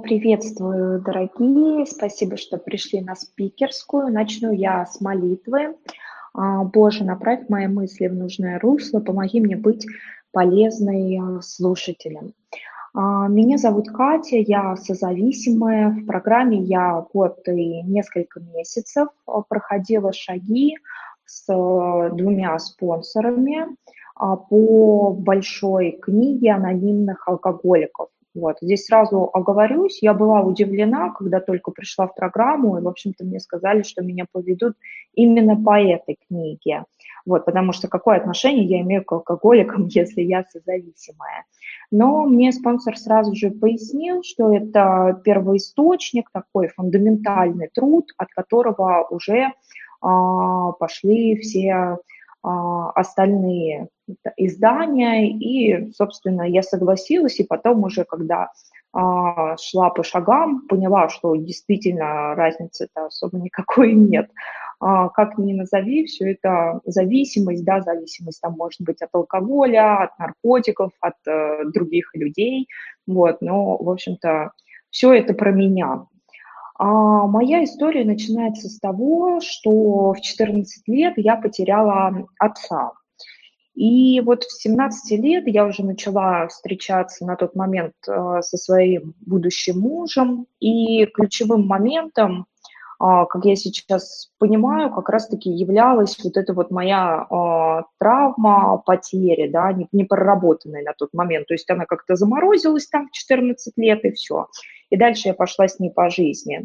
Приветствую, дорогие. Спасибо, что пришли на спикерскую. Начну я с молитвы. Боже, направь мои мысли в нужное русло, помоги мне быть полезной слушателем. Меня зовут Катя, я созависимая. В программе я год и несколько месяцев проходила шаги с двумя спонсорами по большой книге анонимных алкоголиков. Вот. Здесь сразу оговорюсь, я была удивлена, когда только пришла в программу, и, в общем-то, мне сказали, что меня поведут именно по этой книге. Вот, потому что какое отношение я имею к алкоголикам, если я созависимая? Но мне спонсор сразу же пояснил, что это первоисточник, такой фундаментальный труд, от которого уже пошли все остальные издания, и, собственно, я согласилась, и потом уже, когда шла по шагам, поняла, что действительно разницы-то особо никакой нет. Как ни назови, все это зависимость, да, зависимость там может быть от алкоголя, от наркотиков, от других людей, вот, но, в общем-то, все это про меня. Моя история начинается с того, что в 14 лет я потеряла отца. И вот в 17 лет я уже начала встречаться на тот момент со своим будущим мужем, и ключевым моментом, как я сейчас понимаю, как раз-таки являлась вот эта вот моя травма потери, да, не проработанная на тот момент. То есть она как-то заморозилась там в 14 лет, и все. И дальше я пошла с ней по жизни.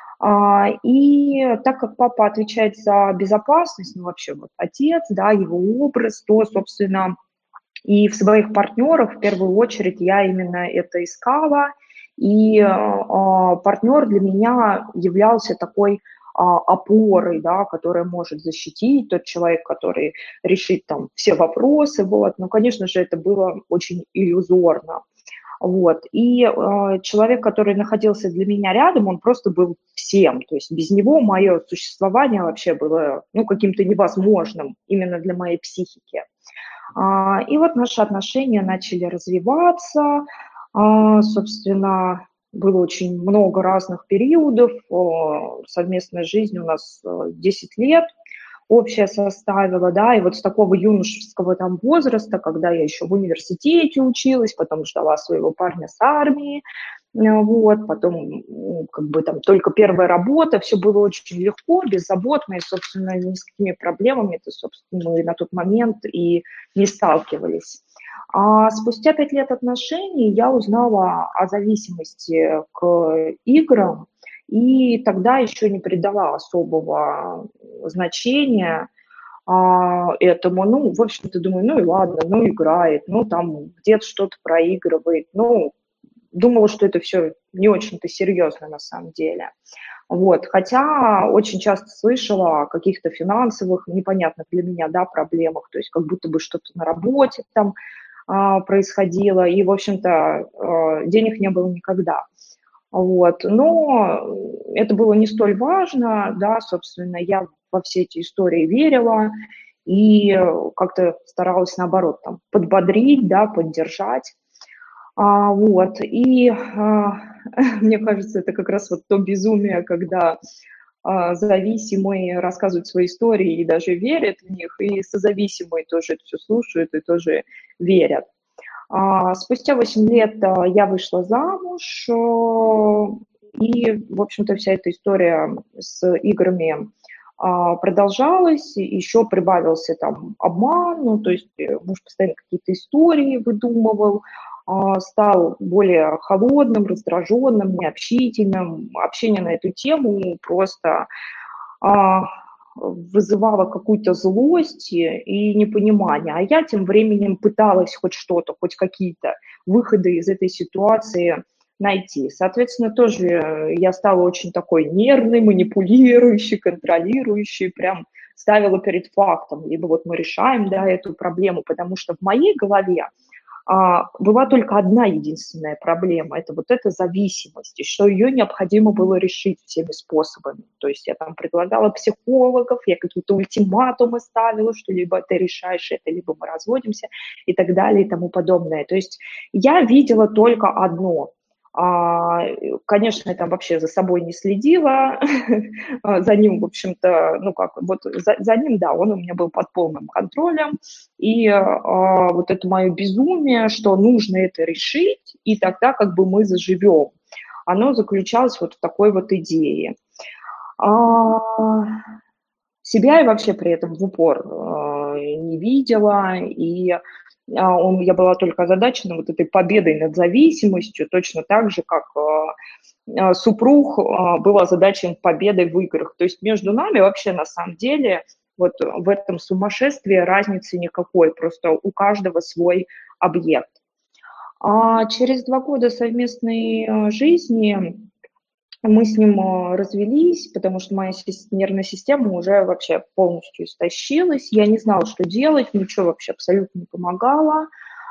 И так как папа отвечает за безопасность, ну, вообще вот отец, да, его образ, то, собственно, и в своих партнерах в первую очередь я именно это искала. И партнер для меня являлся такой опорой, да, которая может защитить, тот человек, который решит там все вопросы, вот. Но, конечно же, это было очень иллюзорно. Вот. И человек, который находился для меня рядом, он просто был всем. То есть без него мое существование вообще было, ну, каким-то невозможным именно для моей психики. И вот наши отношения начали развиваться. Собственно, было очень много разных периодов. Совместная жизнь у нас 10 лет общая составила, да, и вот с такого юношеского там возраста, когда я еще в университете училась, потом ждала своего парня с армии, вот, потом, как бы там только первая работа, все было очень легко, беззаботно, и, собственно, ни с какими проблемами, это, собственно, мы на тот момент и не сталкивались. А спустя 5 лет отношений я узнала о зависимости к играм, и тогда еще не придала особого значения этому. Ну, в общем-то, думаю, ну и ладно, ну играет, ну там где-то что-то проигрывает. Ну, думала, что это все не очень-то серьезно на самом деле. Вот. Хотя очень часто слышала о каких-то финансовых, непонятных для меня, да, проблемах, то есть как будто бы что-то на работе там происходило, и, в общем-то, денег не было никогда. Вот. Но это было не столь важно, да, собственно, я во все эти истории верила и как-то старалась, наоборот, там, подбодрить, да, поддержать. Вот. И мне кажется, это как раз вот то безумие, когда зависимые рассказывают свои истории и даже верят в них, и созависимые тоже это все слушают и тоже верят. Спустя 8 лет я вышла замуж, и, в общем-то, вся эта история с играми продолжалась, еще прибавился там обман, ну, то есть муж постоянно какие-то истории выдумывал, стал более холодным, раздраженным, необщительным. Общение на эту тему просто а, вызывало какую-то злость и непонимание. А я тем временем пыталась хоть что-то, хоть какие-то выходы из этой ситуации найти. Соответственно, тоже я стала очень такой нервной, манипулирующей, контролирующей, прям ставила перед фактом. Либо вот мы решаем, да, эту проблему, потому что в моей голове была только одна единственная проблема – это вот эта зависимость, и что ее необходимо было решить всеми способами. То есть я там предлагала психологов, я какие-то ультиматумы ставила, что либо ты решаешь это, либо мы разводимся и так далее и тому подобное. То есть я видела только одно – Конечно, я там вообще за собой не следила, за ним, в общем-то, ну как, вот за ним, да, он у меня был под полным контролем, и вот это мое безумие, что нужно это решить, и тогда как бы мы заживем, оно заключалось вот в такой вот идее. А, Себя я вообще при этом в упор не видела, и я была только озадачена вот этой победой над зависимостью, точно так же, как супруг был озадачен победой в играх. То есть между нами вообще на самом деле вот в этом сумасшествии разницы никакой, просто у каждого свой объект. А через 2 года совместной жизни мы с ним развелись, потому что моя нервная система уже вообще полностью истощилась. Я не знала, что делать, ничего вообще абсолютно не помогало.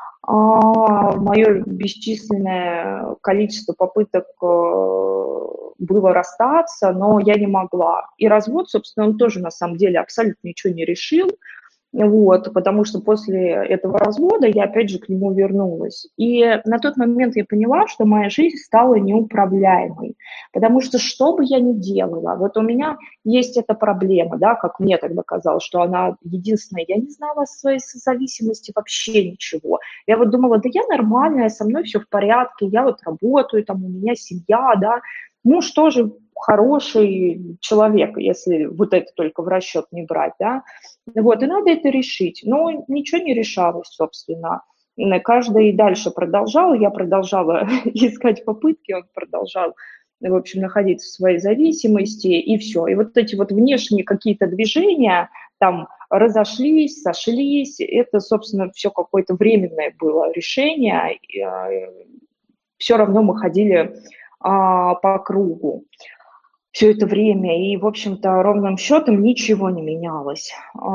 Мое бесчисленное количество попыток было расстаться, но я не могла. И развод, собственно, он тоже на самом деле абсолютно ничего не решил. Вот, потому что после этого развода я опять же к нему вернулась. И на тот момент я поняла, что моя жизнь стала неуправляемой, потому что бы я ни делала, вот у меня есть эта проблема, да, как мне тогда казалось, что она единственная. Я не знала о своей созависимости вообще ничего. Я вот думала, да я нормальная, со мной все в порядке, я вот работаю, там у меня семья, да, муж тоже хороший человек, если вот это только в расчет не брать, да, вот, и надо это решить. Но ничего не решалось, собственно. Каждый дальше продолжал, я продолжала искать попытки, он продолжал, в общем, находиться в своей зависимости, и все. И вот эти вот внешние какие-то движения, там, разошлись, сошлись, это, собственно, все какое-то временное было решение, все равно мы ходили по кругу все это время, и, в общем-то, ровным счетом ничего не менялось.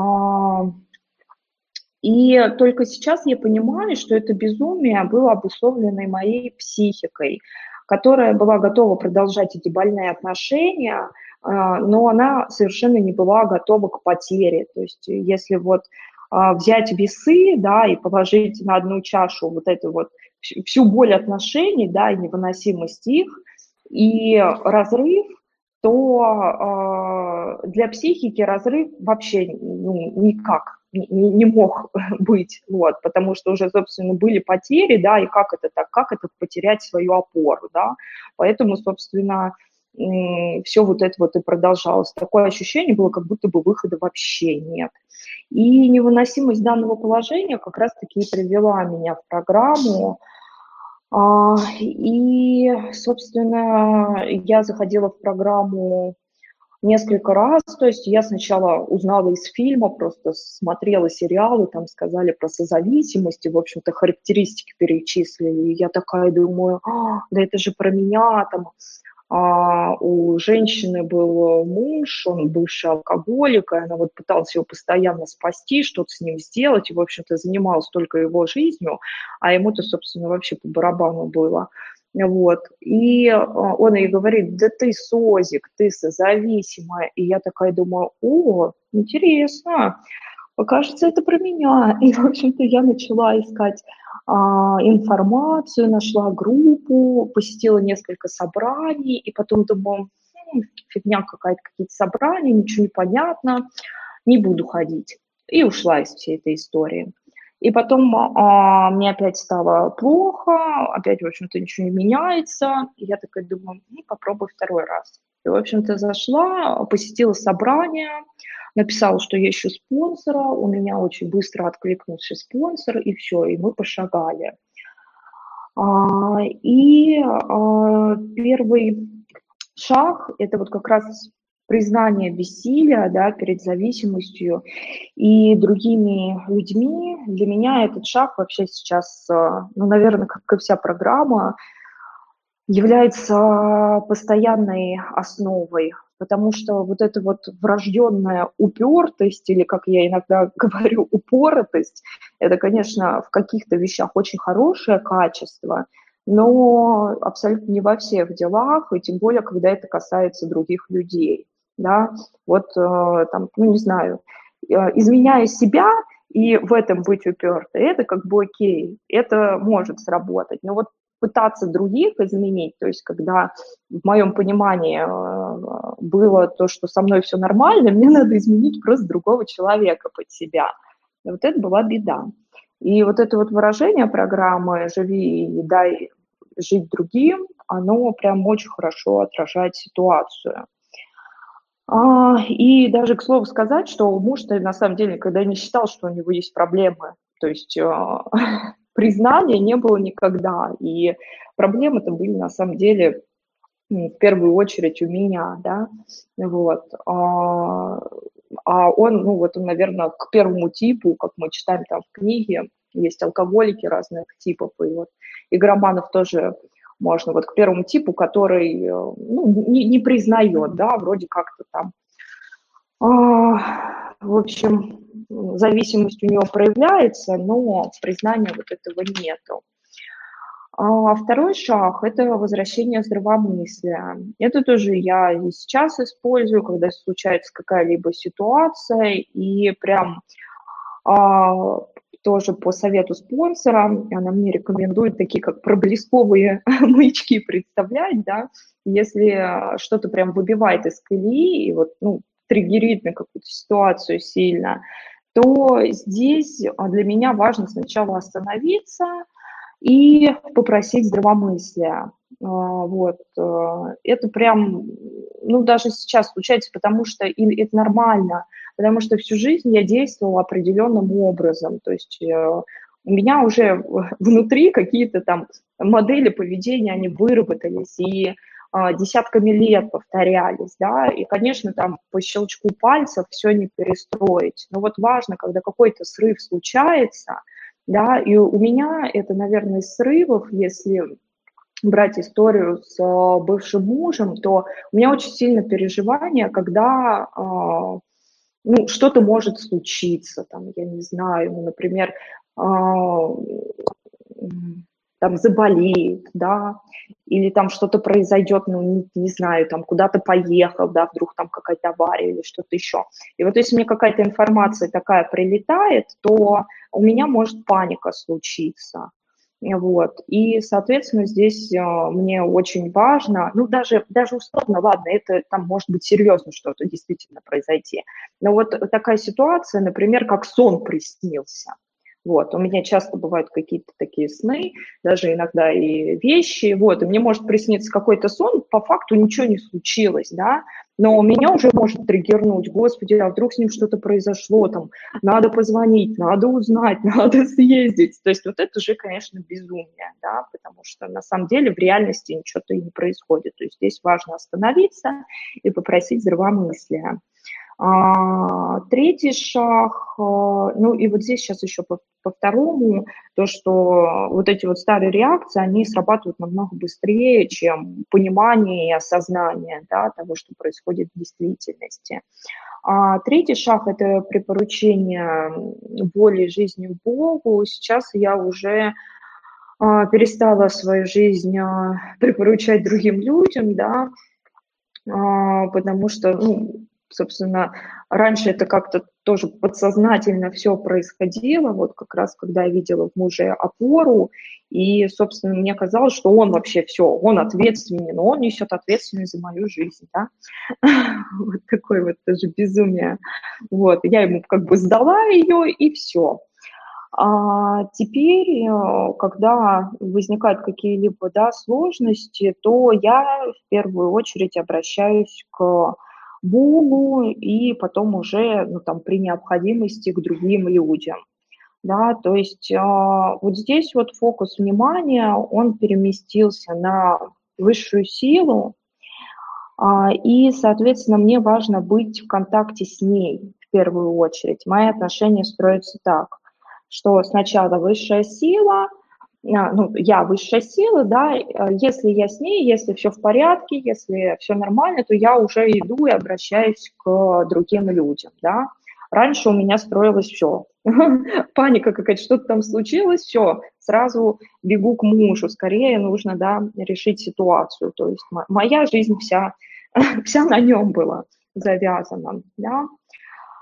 И только сейчас я понимаю, что это безумие было обусловлено и моей психикой, которая была готова продолжать эти больные отношения, но она совершенно не была готова к потере. То есть если вот взять весы, да, и положить на одну чашу вот эту вот всю боль отношений, да, и невыносимость их, и разрыв, то для психики разрыв вообще никак не мог быть, вот, потому что уже, собственно, были потери, да, и как это так, как это потерять свою опору, да, поэтому, собственно, все вот это вот и продолжалось. Такое ощущение было, как будто бы выхода вообще нет. И невыносимость данного положения как раз-таки и привела меня в программу, и, собственно, я заходила в программу несколько раз, то есть я сначала узнала из фильма, просто смотрела сериалы, там сказали про созависимость, и, в общем-то, характеристики перечислили, и я такая думаю, да это же про меня, там, у женщины был муж, он бывший алкоголик, и она вот пыталась его постоянно спасти, что-то с ним сделать, и, в общем-то, занималась только его жизнью, а ему-то, собственно, вообще по барабану было. Вот. И он ей говорит, да ты созик, ты созависимая. И я такая думаю, о, интересно, кажется, это про меня. И, в общем-то, я начала искать информацию, нашла группу, посетила несколько собраний, и потом думаю, фигня какая-то, какие-то собрания, ничего не понятно, не буду ходить. И ушла из всей этой истории. И потом мне опять стало плохо, опять, в общем-то, ничего не меняется. И я такая думаю, попробуй второй раз. И, в общем-то, зашла, посетила собрание, написала, что я ищу спонсора, у меня очень быстро откликнулся спонсор, и все, и мы пошагали. Первый шаг – это вот как раз признание бессилия, да, перед зависимостью и другими людьми. Для меня этот шаг вообще сейчас, ну, наверное, как и вся программа, является постоянной основой, потому что вот эта вот врожденная упертость, или, как я иногда говорю, упоротость, это, конечно, в каких-то вещах очень хорошее качество, но абсолютно не во всех делах, и тем более, когда это касается других людей, да, вот там, ну, не знаю, изменяя себя и в этом быть упертой, это как бы окей, это может сработать, но вот пытаться других изменить, то есть когда в моем понимании было то, что со мной все нормально, мне надо изменить просто другого человека под себя. И вот это была беда. И вот это вот выражение программы «Живи и дай жить другим», оно прям очень хорошо отражает ситуацию. И даже, к слову сказать, что муж-то на самом деле никогда не считал, что у него есть проблемы. То есть признания не было никогда. И проблемы-то были на самом деле в первую очередь у меня, да, вот. Он, ну вот он, наверное, к первому типу, как мы читаем там в книге, есть алкоголики разных типов, и вот игроманов тоже можно вот к первому типу, который ну, не признает, да, вроде как-то там, в общем, зависимость у него проявляется, но признания вот этого нету. Второй шаг – это возвращение здравомыслия. Это тоже я и сейчас использую, когда случается какая-либо ситуация, и прям тоже по совету спонсора она мне рекомендует такие как проблесковые маячки представлять, да, если что-то прям выбивает из колеи и вот, ну, триггерит на какую-то ситуацию сильно, то здесь для меня важно сначала остановиться, и попросить здравомыслия. Вот. Это прям, ну, даже сейчас случается, потому что и это нормально, потому что всю жизнь я действовала определенным образом. То есть у меня уже внутри какие-то там модели поведения, они выработались и десятками лет повторялись, да, и, конечно, там по щелчку пальцев все не перестроить. Но вот важно, когда какой-то срыв случается, да, и у меня это, наверное, из срывов, если брать историю с бывшим мужем, то у меня очень сильно переживание, когда ну, что-то может случиться, там, я не знаю, ну, например, там заболеет, да, или там что-то произойдет, ну, не знаю, там куда-то поехал, да, вдруг там какая-то авария или что-то еще. И вот если мне какая-то информация такая прилетает, то у меня может паника случиться. Вот. И, соответственно, здесь мне очень важно, ну, даже условно, ладно, это там может быть серьезно что-то действительно произойти, но вот такая ситуация, например, как сон приснился. Вот, у меня часто бывают какие-то такие сны, даже иногда и вещи, вот, и мне может присниться какой-то сон, по факту ничего не случилось, да, но меня уже может триггернуть, господи, а вдруг с ним что-то произошло, там, надо позвонить, надо узнать, надо съездить, то есть вот это уже, конечно, безумие, да, потому что на самом деле в реальности ничего-то и не происходит, то есть здесь важно остановиться и попросить здравомыслия. Третий шаг, ну и вот здесь сейчас еще по второму, то, что вот эти вот старые реакции, они срабатывают намного быстрее, чем понимание и осознание, да, того, что происходит в действительности. Третий шаг – это припоручение воли жизни Богу. Сейчас я уже перестала свою жизнь припоручать другим людям, да, потому что, ну, собственно, раньше это как-то тоже подсознательно все происходило, вот как раз когда я видела в муже опору, и, собственно, мне казалось, что он вообще все, он ответственен, он несет ответственность за мою жизнь, да. Вот такое вот тоже безумие. Вот, я ему как бы сдала ее, и все. Теперь, когда возникают какие-либо, да, сложности, то я в первую очередь обращаюсь к Богу и потом уже, ну, там, при необходимости к другим людям. Да, то есть вот здесь вот фокус внимания, он переместился на высшую силу, и, соответственно, мне важно быть в контакте с ней в первую очередь. Мои отношения строятся так, что сначала высшая сила, ну, я высшая сила, да, если я с ней, если все в порядке, если все нормально, то я уже иду и обращаюсь к другим людям, да. Раньше у меня строилось все. Паника какая-то, что-то там случилось, все, сразу бегу к мужу, скорее нужно, да, решить ситуацию. То есть моя жизнь вся на нем была завязана, да.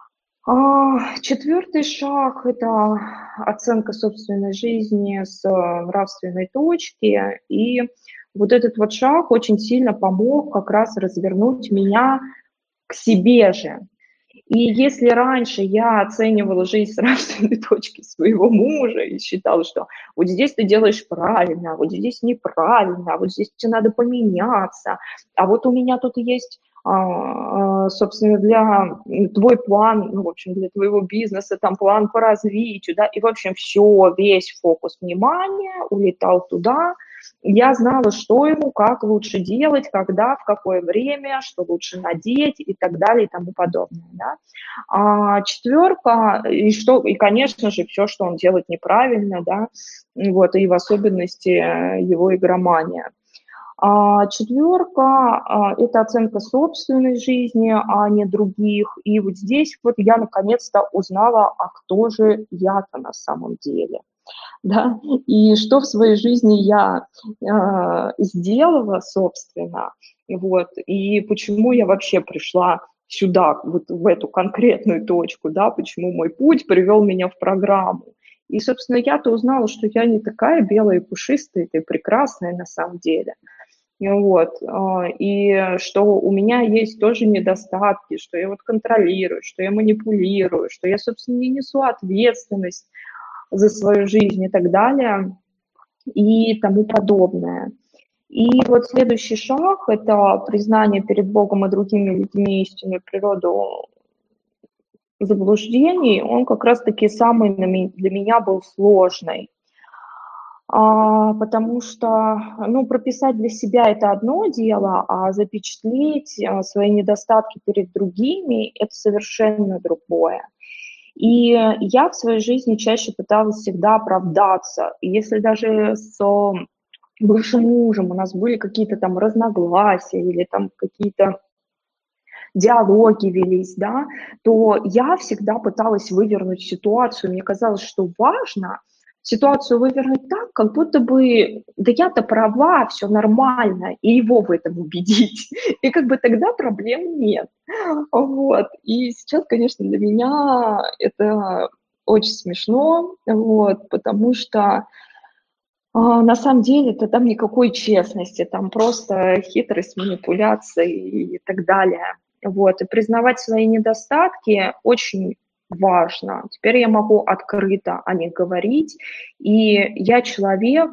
Четвертый шаг — это оценка собственной жизни с нравственной точки. И вот этот вот шаг очень сильно помог как раз развернуть меня к себе же. И если раньше я оценивала жизнь с нравственной точки своего мужа и считала, что вот здесь ты делаешь правильно, а вот здесь неправильно, а вот здесь тебе надо поменяться, а вот у меня тут есть, собственно, для твой план, ну, в общем, для твоего бизнеса, там план по развитию, да, и, в общем, все, весь фокус внимания улетал туда. Я знала, что ему, как лучше делать, когда, в какое время, что лучше надеть и так далее и тому подобное, да. Четверка, и, конечно же, все, что он делает неправильно, да, вот, и в особенности его игромания. Четверка это оценка собственной жизни, а не других. И вот здесь вот я наконец-то узнала, а кто же я-то на самом деле, да, и что в своей жизни я сделала, собственно, вот, и почему я вообще пришла сюда, вот в эту конкретную точку, да, почему мой путь привел меня в программу. И, собственно, я-то узнала, что я не такая белая и пушистая, и прекрасная на самом деле. Вот, и что у меня есть тоже недостатки, что я вот контролирую, что я манипулирую, что я, собственно, не несу ответственность за свою жизнь и так далее, и тому подобное. И вот следующий шаг — это признание перед Богом и другими людьми истинной природы заблуждений. Он как раз-таки самый для меня был сложный. Потому что, ну, прописать для себя — это одно дело, а запечатлеть свои недостатки перед другими — это совершенно другое. И я в своей жизни чаще пыталась всегда оправдаться. И если даже с бывшим мужем у нас были какие-то там разногласия или там какие-то диалоги велись, да, то я всегда пыталась вывернуть ситуацию. Мне казалось, что важно ситуацию вывернуть так, как будто бы, да я-то права, все нормально, и его в этом убедить. И как бы тогда проблем нет. Вот. И сейчас, конечно, для меня это очень смешно, вот, потому что на самом деле-то там никакой честности, там просто хитрость, манипуляция и так далее. Вот. И признавать свои недостатки очень важно. Теперь я могу открыто о них говорить. И я человек,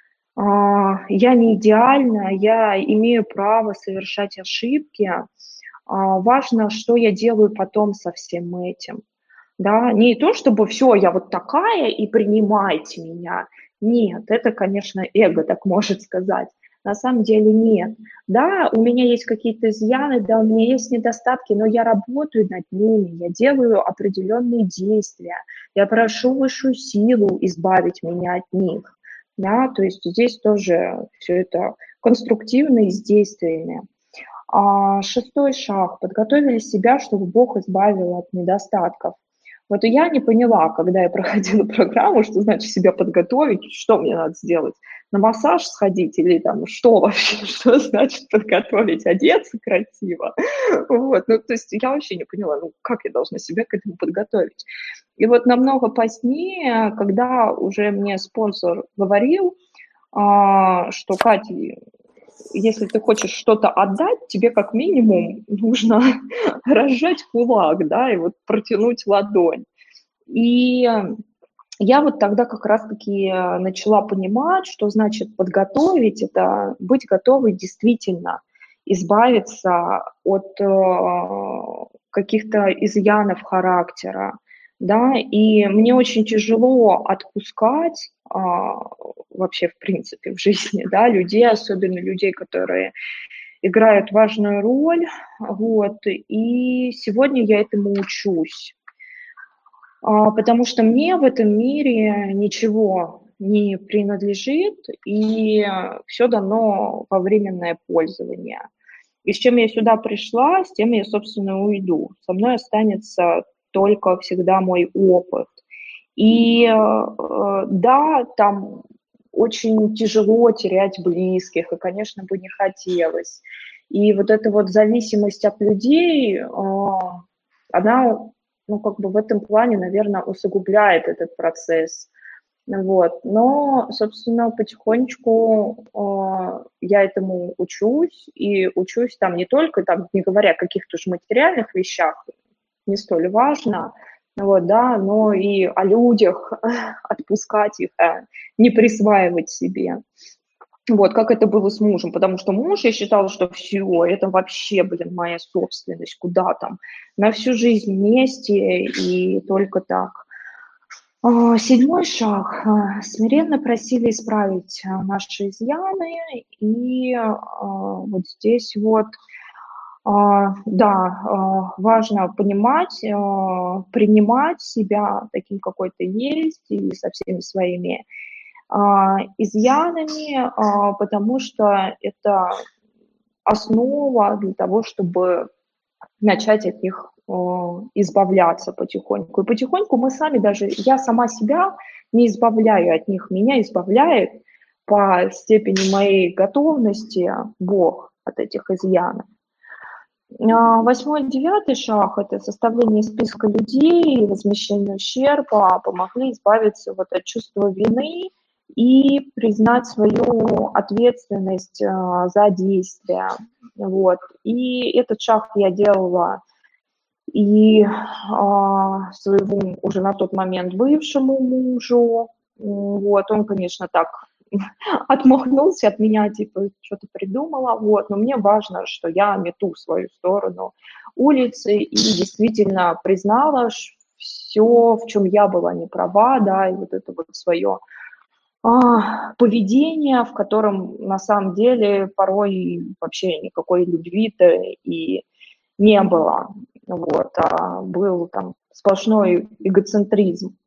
я не идеальна, я имею право совершать ошибки. Важно, что я делаю потом со всем этим. Да, не то чтобы все, я вот такая и принимайте меня. Нет, это, конечно, эго так может сказать. На самом деле нет. Да, у меня есть какие-то изъяны, да, у меня есть недостатки, но я работаю над ними, я делаю определенные действия, я прошу высшую силу избавить меня от них. Да, то есть здесь тоже все это конструктивно и с действиями. Шестой шаг. Подготовили себя, чтобы Бог избавил от недостатков. Вот и я не поняла, когда я проходила программу, что значит себя подготовить, что мне надо сделать, на массаж сходить или там что вообще, что значит подготовить, одеться красиво. Вот, ну, то есть я вообще не поняла, ну, как я должна себя к этому подготовить. И вот намного позднее, когда уже мне спонсор говорил, что, Катя, если ты хочешь что-то отдать, тебе как минимум нужно разжать кулак, да, и вот протянуть ладонь. И я вот тогда как раз-таки начала понимать, что значит подготовить — это быть готовой действительно избавиться от каких-то изъянов характера, да, и мне очень тяжело отпускать вообще, в принципе, в жизни, да, людей, особенно людей, которые играют важную роль, вот, и сегодня я этому учусь. Потому что мне в этом мире ничего не принадлежит, и все дано во временное пользование. И с чем я сюда пришла, с тем я, собственно, уйду. Со мной останется только всегда мой опыт. И да, там очень тяжело терять близких, и, конечно, бы не хотелось. И вот эта вот зависимость от людей, она ну, как бы в этом плане, наверное, усугубляет этот процесс. Вот. Но, собственно, потихонечку я этому учусь, и учусь там не только, там, не говоря о каких-то же материальных вещах, не столь важно, вот, да, но и о людях, отпускать их, не присваивать себе. Вот, как это было с мужем, потому что муж, я считала, что все, это вообще, блин, моя собственность, куда там, на всю жизнь вместе и только так. Седьмой шаг. Смиренно просили исправить наши изъяны, и вот здесь вот, да, важно понимать, принимать себя таким, какой ты есть, и со всеми своими изъянами, потому что это основа для того, чтобы начать от них избавляться потихоньку. И потихоньку мы сами даже, я сама себя не избавляю от них, меня избавляет по степени моей готовности Бог от этих изъянов. Восьмой и девятый шаг – это составление списка людей и возмещение ущерба, помогли избавиться вот от чувства вины и признать свою ответственность за действия. Вот. И этот шаг я делала и своему уже на тот момент бывшему мужу. Вот. Он, конечно, так отмахнулся от меня, типа, что ты придумала, вот, но мне важно, что я мету в свою сторону улицы и действительно признала все, в чем я была не права, да, и вот это вот свое поведение, в котором на самом деле порой вообще никакой любви-то и не было, вот, был там сплошной эгоцентризм.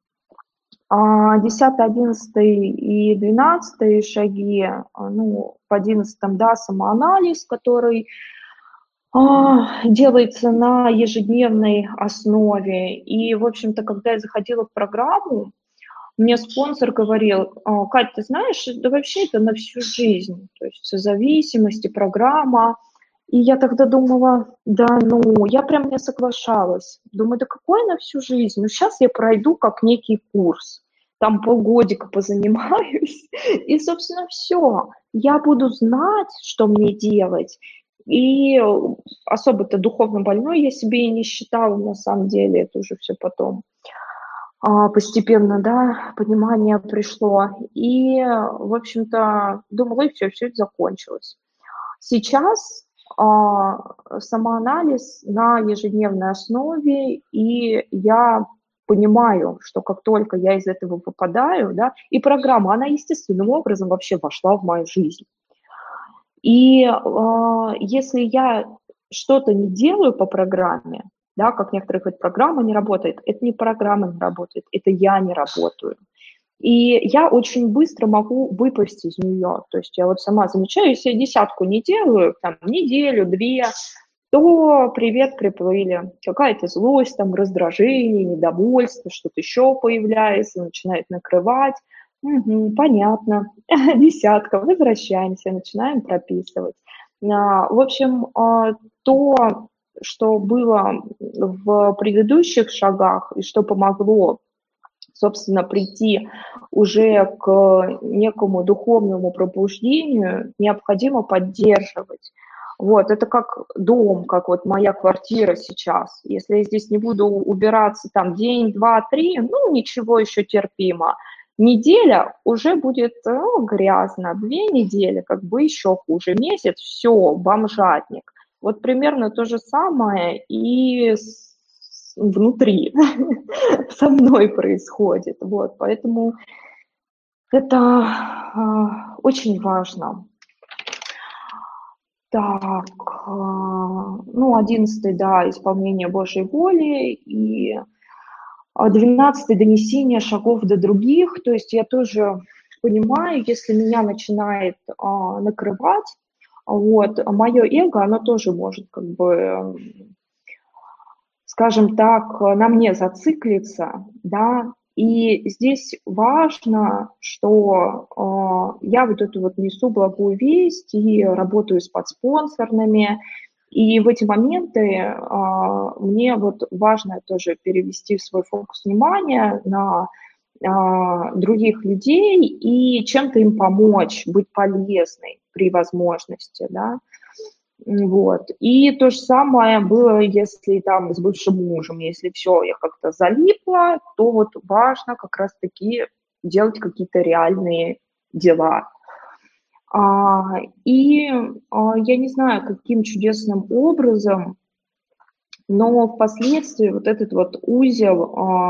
10, 11 и 12 шаги, ну, в 11, да, самоанализ, который делается на ежедневной основе. И, в общем-то, когда я заходила в программу, мне спонсор говорил: Кать, ты знаешь, да вообще это на всю жизнь, то есть созависимости, программа. И я тогда думала, да, ну, я прям не соглашалась. Думаю, да какой на всю жизнь? Ну, сейчас я пройду как некий курс, там полгодика позанимаюсь, и, собственно, все. Я буду знать, что мне делать. И особо-то духовно больной я себе и не считала, на самом деле, это уже все потом постепенно, да, понимание пришло. И, в общем-то, думала, и все это закончилось. Сейчас самоанализ на ежедневной основе, и я понимаю, что как только я из этого выпадаю, да, и программа, она естественным образом вообще вошла в мою жизнь. И если я что-то не делаю по программе, да, как некоторые говорят, программа не работает, это не программа не работает, это я не работаю. И я очень быстро могу выпасть из нее. То есть я вот сама замечаю, если я десятку не делаю, там, неделю, две, то привет, приплыли. Какая-то злость, там, раздражение, недовольство, что-то еще появляется, начинает накрывать. Угу, понятно. Десятка, возвращаемся, начинаем прописывать. В общем, то, что было в предыдущих шагах и что помогло, собственно, прийти уже к некому духовному пробуждению, необходимо поддерживать. Вот, это как дом, как вот моя квартира сейчас. Если я здесь не буду убираться там день, два, три, ну, ничего, еще терпимо. Неделя уже будет грязно, 2 недели как бы еще хуже, месяц, все, бомжатник. Вот примерно то же самое и внутри со мной происходит. Вот, поэтому это очень важно. Так, ну, 11, да, исполнение Божьей воли, и 12 донесение шагов до других. То есть я тоже понимаю, если меня начинает накрывать, вот, мое эго, оно тоже может, как бы, скажем так, на мне зациклиться, да, и здесь важно, что я вот эту вот несу благую весть и работаю с подспонсорными, И в эти моменты мне вот важно тоже перевести свой фокус внимания на других людей и чем-то им помочь, быть полезной при возможности, да. Вот. И то же самое было, если там с бывшим мужем, если все, я как-то залипла, то вот важно как раз-таки делать какие-то реальные дела. А, и я не знаю, каким чудесным образом, но впоследствии вот этот вот узел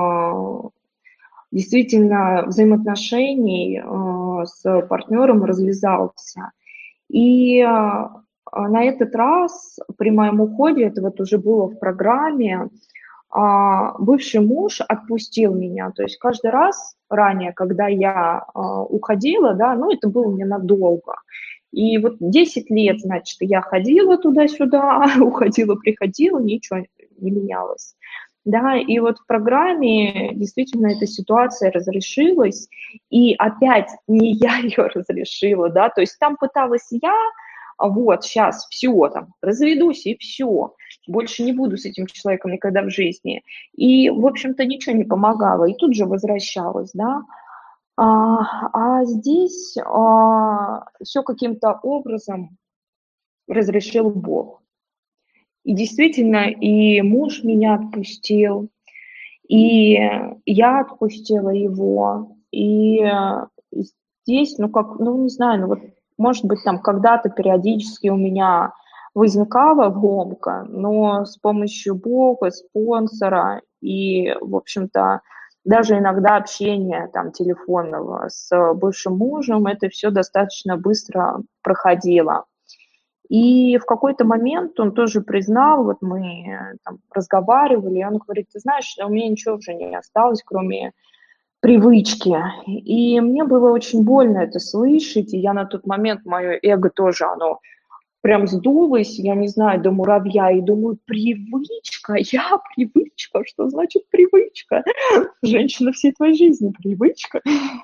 действительно взаимоотношений с партнером развязался. И на этот раз при моем уходе, это вот уже было в программе, бывший муж отпустил меня. То есть каждый раз ранее, когда я уходила, да, ну, это было ненадолго. И вот 10 лет, значит, я ходила туда-сюда, уходила, приходила, ничего не менялось. Да, и вот в программе действительно эта ситуация разрешилась, и опять не я ее разрешила, да, то есть там пыталась я, вот, сейчас все, там, разведусь и все, больше не буду с этим человеком никогда в жизни. И, в общем-то, ничего не помогало, и тут же возвращалась, да. Здесь все каким-то образом разрешил Бог. И действительно, и муж меня отпустил, и я отпустила его. И здесь, ну как, ну не знаю, ну вот, может быть, там когда-то периодически у меня возникала ломка, но с помощью Бога, спонсора и, в общем-то, даже иногда общения там телефонного с бывшим мужем, это все достаточно быстро проходило. И в какой-то момент он тоже признал, вот мы там разговаривали, и он говорит: ты знаешь, у меня ничего уже не осталось, кроме привычки. И мне было очень больно это слышать, и я на тот момент, мое эго тоже, оно прям сдулось, я не знаю, до муравья, и думаю, привычка, я привычка, что значит привычка? Женщина всей твоей жизни, привычка.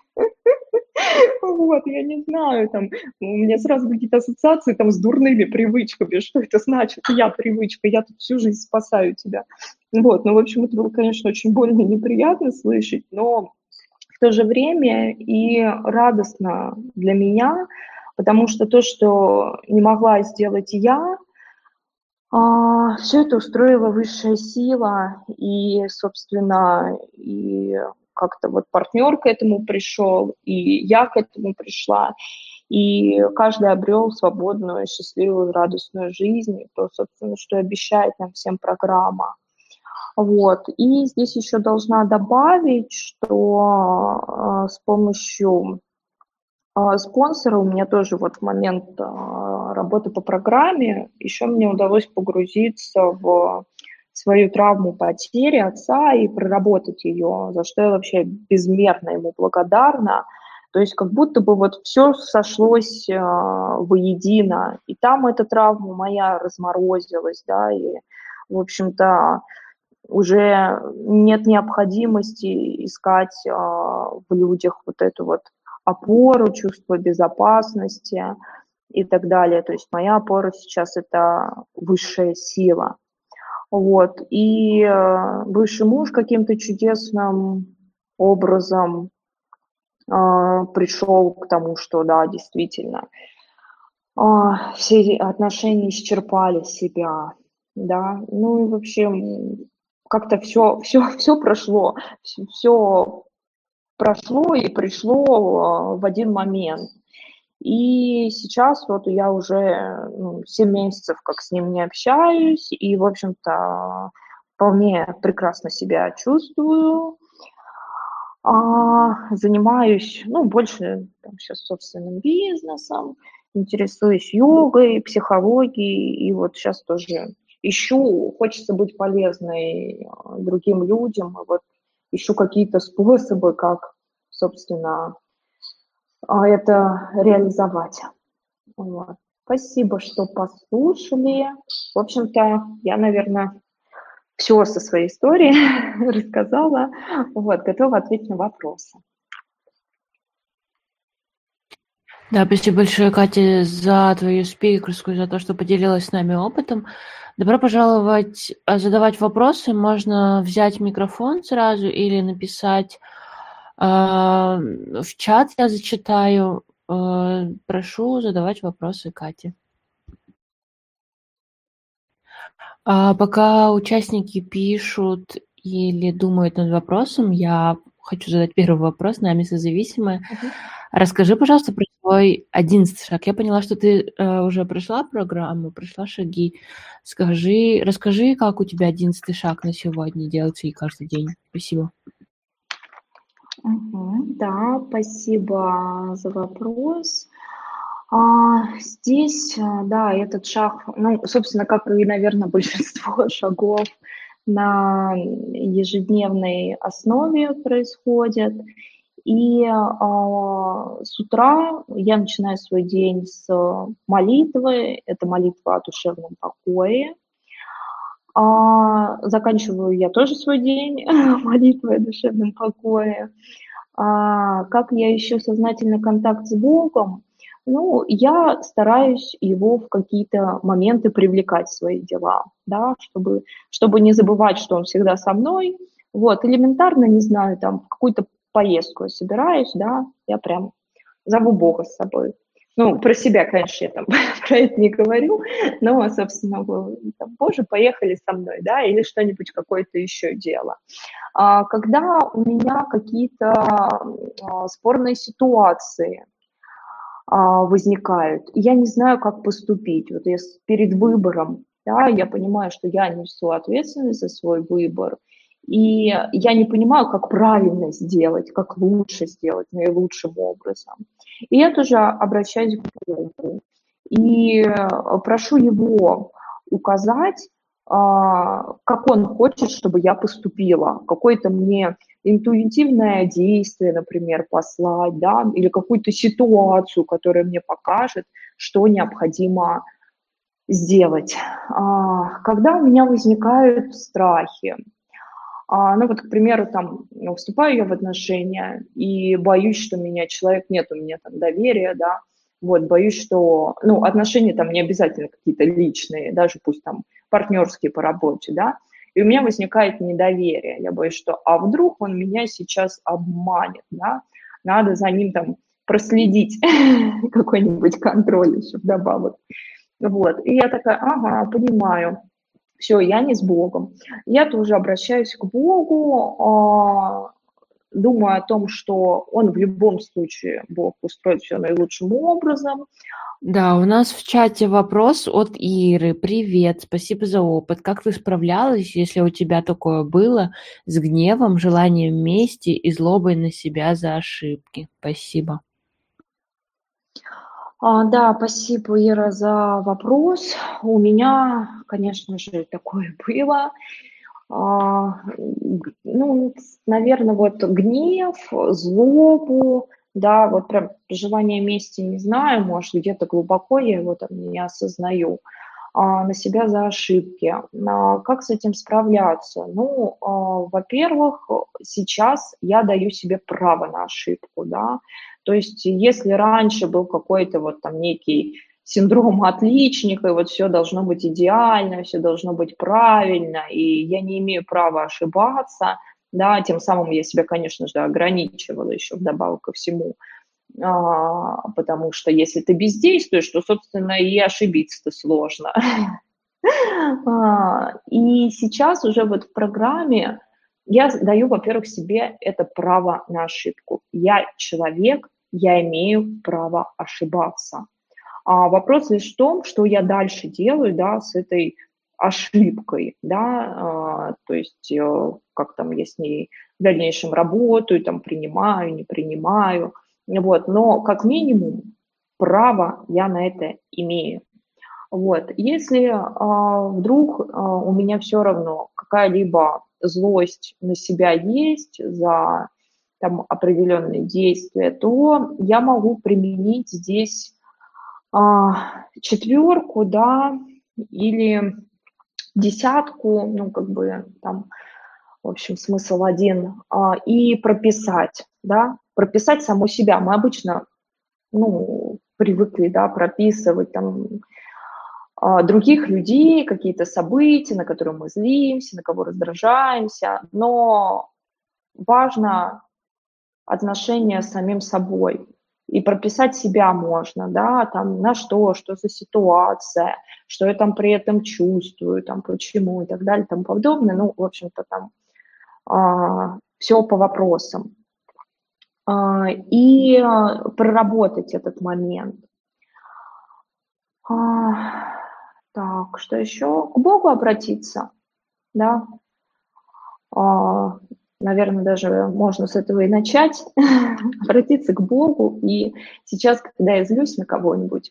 Вот, я не знаю, там, у меня сразу какие-то ассоциации там с дурными привычками. Что это значит? Я привычка, я тут всю жизнь спасаю тебя. Вот, ну, в общем, это было, конечно, очень больно и неприятно слышать, но в то же время и радостно для меня, потому что то, что не могла сделать я, все это устроила высшая сила, и, собственно, и как-то вот партнер к этому пришел, и я к этому пришла, и каждый обрел свободную, счастливую, радостную жизнь, и то, собственно, что обещает нам всем программа. Вот. И здесь еще должна добавить, что с помощью спонсора у меня тоже вот в момент работы по программе еще мне удалось погрузиться в свою травму потери отца и проработать ее, за что я вообще безмерно ему благодарна. То есть как будто бы вот все сошлось воедино, и там эта травма моя разморозилась, да, и, в общем-то, уже нет необходимости искать в людях вот эту вот опору, чувство безопасности и так далее. То есть моя опора сейчас это высшая сила. Вот. И бывший муж каким-то чудесным образом пришел к тому, что да, действительно, все эти отношения исчерпали себя, да. Ну и вообще как-то все прошло, все прошло и пришло в один момент. И сейчас вот я уже 7 месяцев как с ним не общаюсь, и, в общем-то, вполне прекрасно себя чувствую. Занимаюсь, ну, больше там сейчас собственным бизнесом, интересуюсь йогой, психологией, и вот сейчас тоже ищу, хочется быть полезной другим людям, и вот ищу какие-то способы, как, собственно, это реализовать. Вот. Спасибо, что послушали. В общем-то, я, наверное, все со своей историей рассказала. Вот, готова ответить на вопросы. Да, спасибо большое, Катя, за твою спикерскую, за то, что поделилась с нами опытом. Добро пожаловать, задавать вопросы. Можно взять микрофон сразу или написать в чат, я зачитаю. Прошу задавать вопросы Кате. Пока участники пишут или думают над вопросом, я хочу задать первый вопрос, нами созависимая. Мгм. Расскажи, пожалуйста, про свой 11 шаг. Я поняла, что ты уже прошла программу, прошла шаги. Расскажи, как у тебя 11 шаг на сегодня делается и каждый день. Спасибо. Мгм. Да, спасибо за вопрос. Здесь, да, этот шаг, ну, собственно, как и, наверное, большинство шагов на ежедневной основе происходят. И с утра я начинаю свой день с молитвы. Это молитва о душевном покое. Заканчиваю я тоже свой день молитвой о душевном покое. Как я ищу сознательный контакт с Богом? Ну, я стараюсь его в какие-то моменты привлекать в свои дела, да, чтобы не забывать, что он всегда со мной. Вот, элементарно, не знаю, там, в какую-то поездку я собираюсь, да, я прям зову Бога с собой. Ну, про себя, конечно, я там про это не говорю, но, собственно, там, Боже, поехали со мной, да, или что-нибудь, какое-то еще дело. Когда у меня какие-то спорные ситуации возникают, и я не знаю, как поступить. Вот я перед выбором, да, я понимаю, что я несу ответственность за свой выбор, и я не понимаю, как правильно сделать, как лучше сделать наилучшим образом. И я тоже обращаюсь к Богу и прошу его указать, как он хочет, чтобы я поступила, какое-то мне интуитивное действие, например, послать, да, или какую-то ситуацию, которая мне покажет, что необходимо сделать. Когда у меня возникают страхи, ну вот, к примеру, там, ну, вступаю я в отношения и боюсь, что меня человек, нет у меня там доверия, да, вот, боюсь, что, ну, отношения там не обязательно какие-то личные, даже пусть там партнерские по работе, да, и у меня возникает недоверие, я боюсь, что, а вдруг он меня сейчас обманет, да, надо за ним там проследить, какой-нибудь контроль еще вдобавок, вот, и я такая, ага, понимаю, все, я не с Богом. Я тоже обращаюсь к Богу, думаю о том, что Он в любом случае, Бог, устроит все наилучшим образом. Да, у нас в чате вопрос от Иры. Привет, спасибо за опыт. Как ты справлялась, если у тебя такое было, с гневом, желанием мести и злобой на себя за ошибки? Спасибо. Да, спасибо, Ира, за вопрос. У меня, конечно же, такое было. Ну, наверное, вот гнев, злобу, да, вот прям желание мести не знаю, может, где-то глубоко я его там не осознаю, на себя за ошибки. Как с этим справляться? Ну, во-первых, сейчас я даю себе право на ошибку, да. То есть если раньше был какой-то вот там некий синдром отличника, и вот все должно быть идеально, все должно быть правильно, и я не имею права ошибаться, да, тем самым я себя, конечно же, ограничивала еще вдобавок ко всему. Потому что если ты бездействуешь, то, собственно, и ошибиться-то сложно. И сейчас уже вот в программе я даю, во-первых, себе это право на ошибку. Я человек, я имею право ошибаться. Вопрос лишь в том, что я дальше делаю, да, с этой ошибкой, да, то есть как там я с ней в дальнейшем работаю, там принимаю, не принимаю, вот, но как минимум право я на это имею. Вот. Если вдруг у меня все равно какая-либо злость на себя есть за там, определенные действия, то я могу применить здесь четверку, да, или десятку, ну, как бы там, в общем, смысл один, и прописать, да, прописать саму себя. Мы обычно, ну, привыкли, да, прописывать там других людей, какие-то события, на которые мы злимся, на кого раздражаемся, но важно отношения с самим собой. И прописать себя можно, да, там, на что за ситуация, что я там при этом чувствую, там, почему и так далее, и тому подобное. Ну, в общем-то, там все по вопросам. И проработать этот момент. Так, что еще? К Богу обратиться, да. Наверное, даже можно с этого и начать, обратиться к Богу. И сейчас, когда я злюсь на кого-нибудь,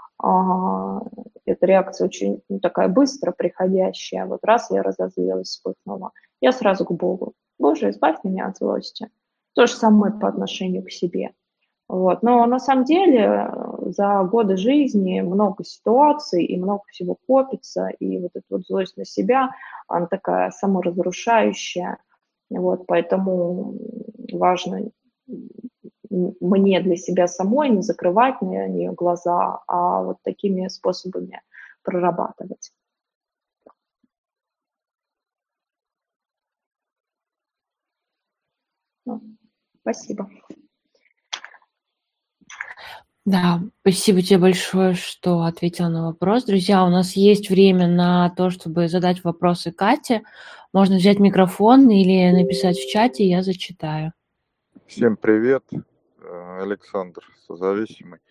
эта реакция очень такая быстро приходящая. Вот раз я разозлилась, вспыхнула, я сразу к Богу. Боже, избавь меня от злости. То же самое по отношению к себе. Вот. Но на самом деле за годы жизни много ситуаций и много всего копится, и вот эта вот злость на себя, она такая саморазрушающая. Вот, поэтому важно мне для себя самой не закрывать на нее глаза, а вот такими способами прорабатывать. Спасибо. Да, спасибо тебе большое, что ответила на вопрос. Друзья, у нас есть время на то, чтобы задать вопросы Кате. Можно взять микрофон или написать в чате, я зачитаю. Всем привет, Александр, созависимый.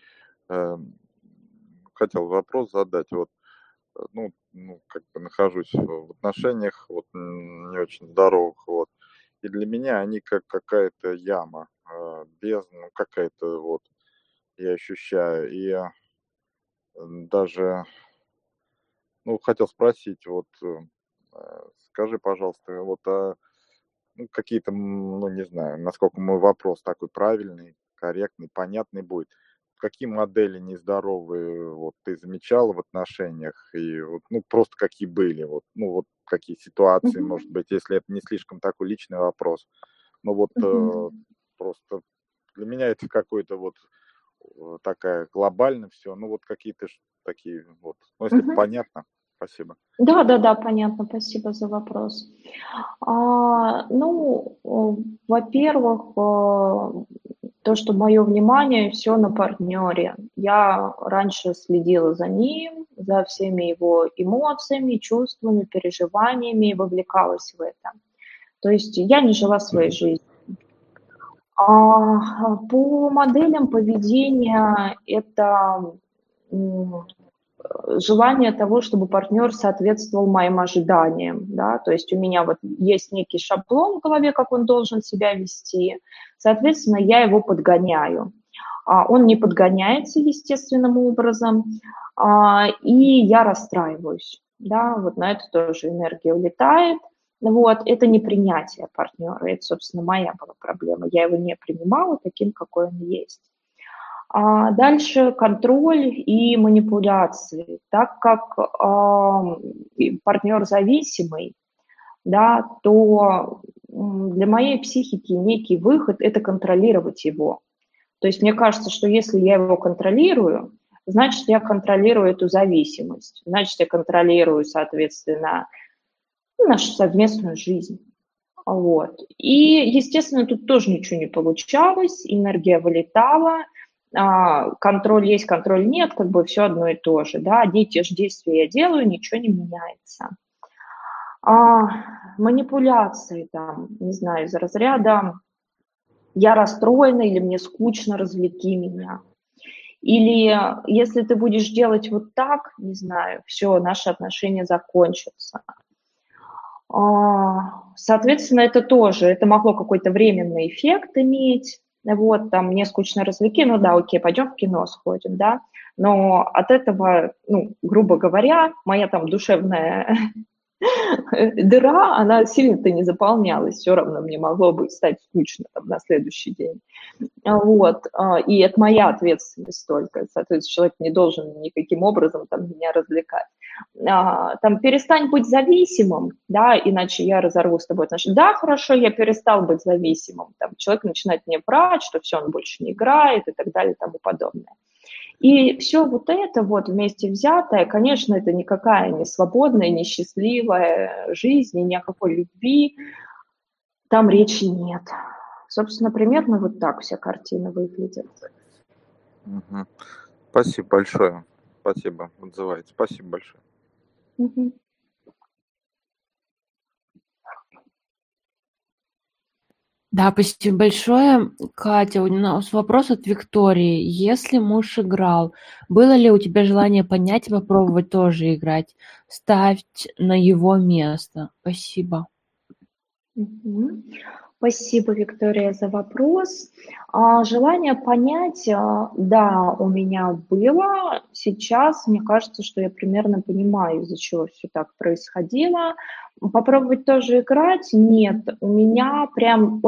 Хотел вопрос задать. Вот, как бы нахожусь в отношениях вот не очень здоровых, вот. И для меня они как какая-то яма, бездна, какая-то вот, я ощущаю. И даже, хотел спросить, вот, скажи, пожалуйста, вот, какие-то, не знаю, насколько мой вопрос такой правильный, корректный, понятный будет. Какие модели нездоровые вот ты замечала в отношениях и вот, просто какие были, вот, вот какие ситуации, может быть, если это не слишком такой личный вопрос. Но вот просто для меня это какой-то вот такая глобально все, вот какие-то такие вот, если понятно. Спасибо. Да, понятно, спасибо за вопрос. Во-первых, то, что мое внимание все на партнере. Я раньше следила за ним, за всеми его эмоциями, чувствами, переживаниями и вовлекалась в это. То есть я не жила своей жизнью. По моделям поведения это желание того, чтобы партнер соответствовал моим ожиданиям, да, то есть у меня вот есть некий шаблон в голове, как он должен себя вести, соответственно, я его подгоняю. Он не подгоняется естественным образом, и я расстраиваюсь, да, вот на это тоже энергия улетает. Вот, это не принятие партнера, это, собственно, моя была проблема, я его не принимала таким, какой он есть. Дальше контроль и манипуляции. Так как партнер зависимый, да, то для моей психики некий выход – это контролировать его. То есть мне кажется, что если я его контролирую, значит, я контролирую эту зависимость, значит, я контролирую, соответственно, нашу совместную жизнь. Вот. И, естественно, тут тоже ничего не получалось, энергия вылетала, контроль есть, контроль нет, как бы все одно и то же, да, одни и те же действия я делаю, ничего не меняется. Манипуляции там, не знаю, из разряда я расстроена или мне скучно, развлеки меня. Или если ты будешь делать вот так, не знаю, все, наши отношения закончатся. Соответственно, это могло какой-то временный эффект иметь. Вот, там, мне скучно, развлеки, окей, пойдем в кино сходим, да. Но от этого, грубо говоря, моя там душевная дыра, она сильно-то не заполнялась. Все равно мне могло бы стать скучно там на следующий день. Вот, и это моя ответственность только. Соответственно, человек не должен никаким образом там меня развлекать. Там перестань быть зависимым, да, иначе я разорву с тобой отношения. Да, хорошо, я перестал быть зависимым. Там человек начинает мне врать, что все, он больше не играет и так далее и тому подобное. И все вот это вот вместе взятое, конечно, это никакая не свободная, не счастливая жизнь, и ни о какой любви там речи нет. Собственно, примерно вот так вся картина выглядит. Мгм. Спасибо большое. Спасибо, отзывается. Спасибо большое. Мгм. Да, спасибо большое. Катя, у нас вопрос от Виктории. Если муж играл, было ли у тебя желание понять и попробовать тоже играть? Ставь на его место. Спасибо. Мгм. Спасибо, Виктория, за вопрос. Желание понять, да, у меня было. Сейчас мне кажется, что я примерно понимаю, из-за чего все так происходило. Попробовать тоже играть? Нет. У меня прям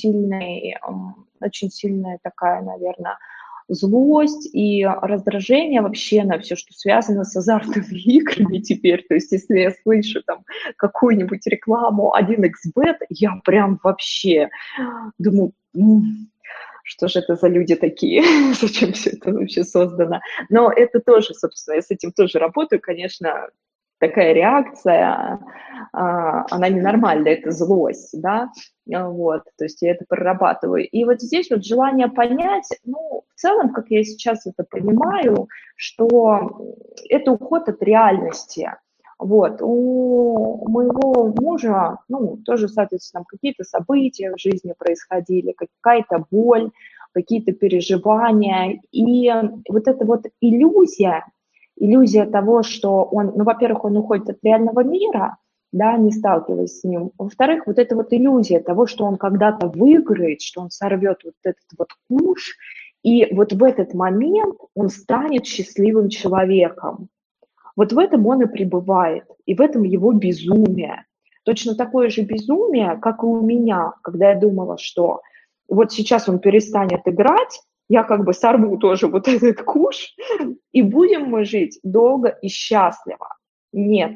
очень сильная такая, наверное, злость и раздражение вообще на все, что связано с азартными играми теперь. То есть если я слышу там какую-нибудь рекламу 1xbet, я прям вообще думаю, что же это за люди такие, зачем все это вообще создано. Но это тоже, собственно, я с этим тоже работаю, конечно, такая реакция, она ненормальная, это злость, да, вот, то есть я это прорабатываю. И вот здесь вот желание понять, ну, в целом, как я сейчас это понимаю, что это уход от реальности. Вот, у моего мужа, ну, тоже, соответственно, какие-то события в жизни происходили, какая-то боль, какие-то переживания, и вот эта вот иллюзия того, что он, ну, во-первых, он уходит от реального мира, да, не сталкиваясь с ним. Во-вторых, вот эта вот иллюзия того, что он когда-то выиграет, что он сорвет вот этот вот куш, и вот в этот момент он станет счастливым человеком. Вот в этом он и пребывает, и в этом его безумие. Точно такое же безумие, как и у меня, когда я думала, что вот сейчас он перестанет играть, я как бы сорву тоже вот этот куш, и будем мы жить долго и счастливо. Нет.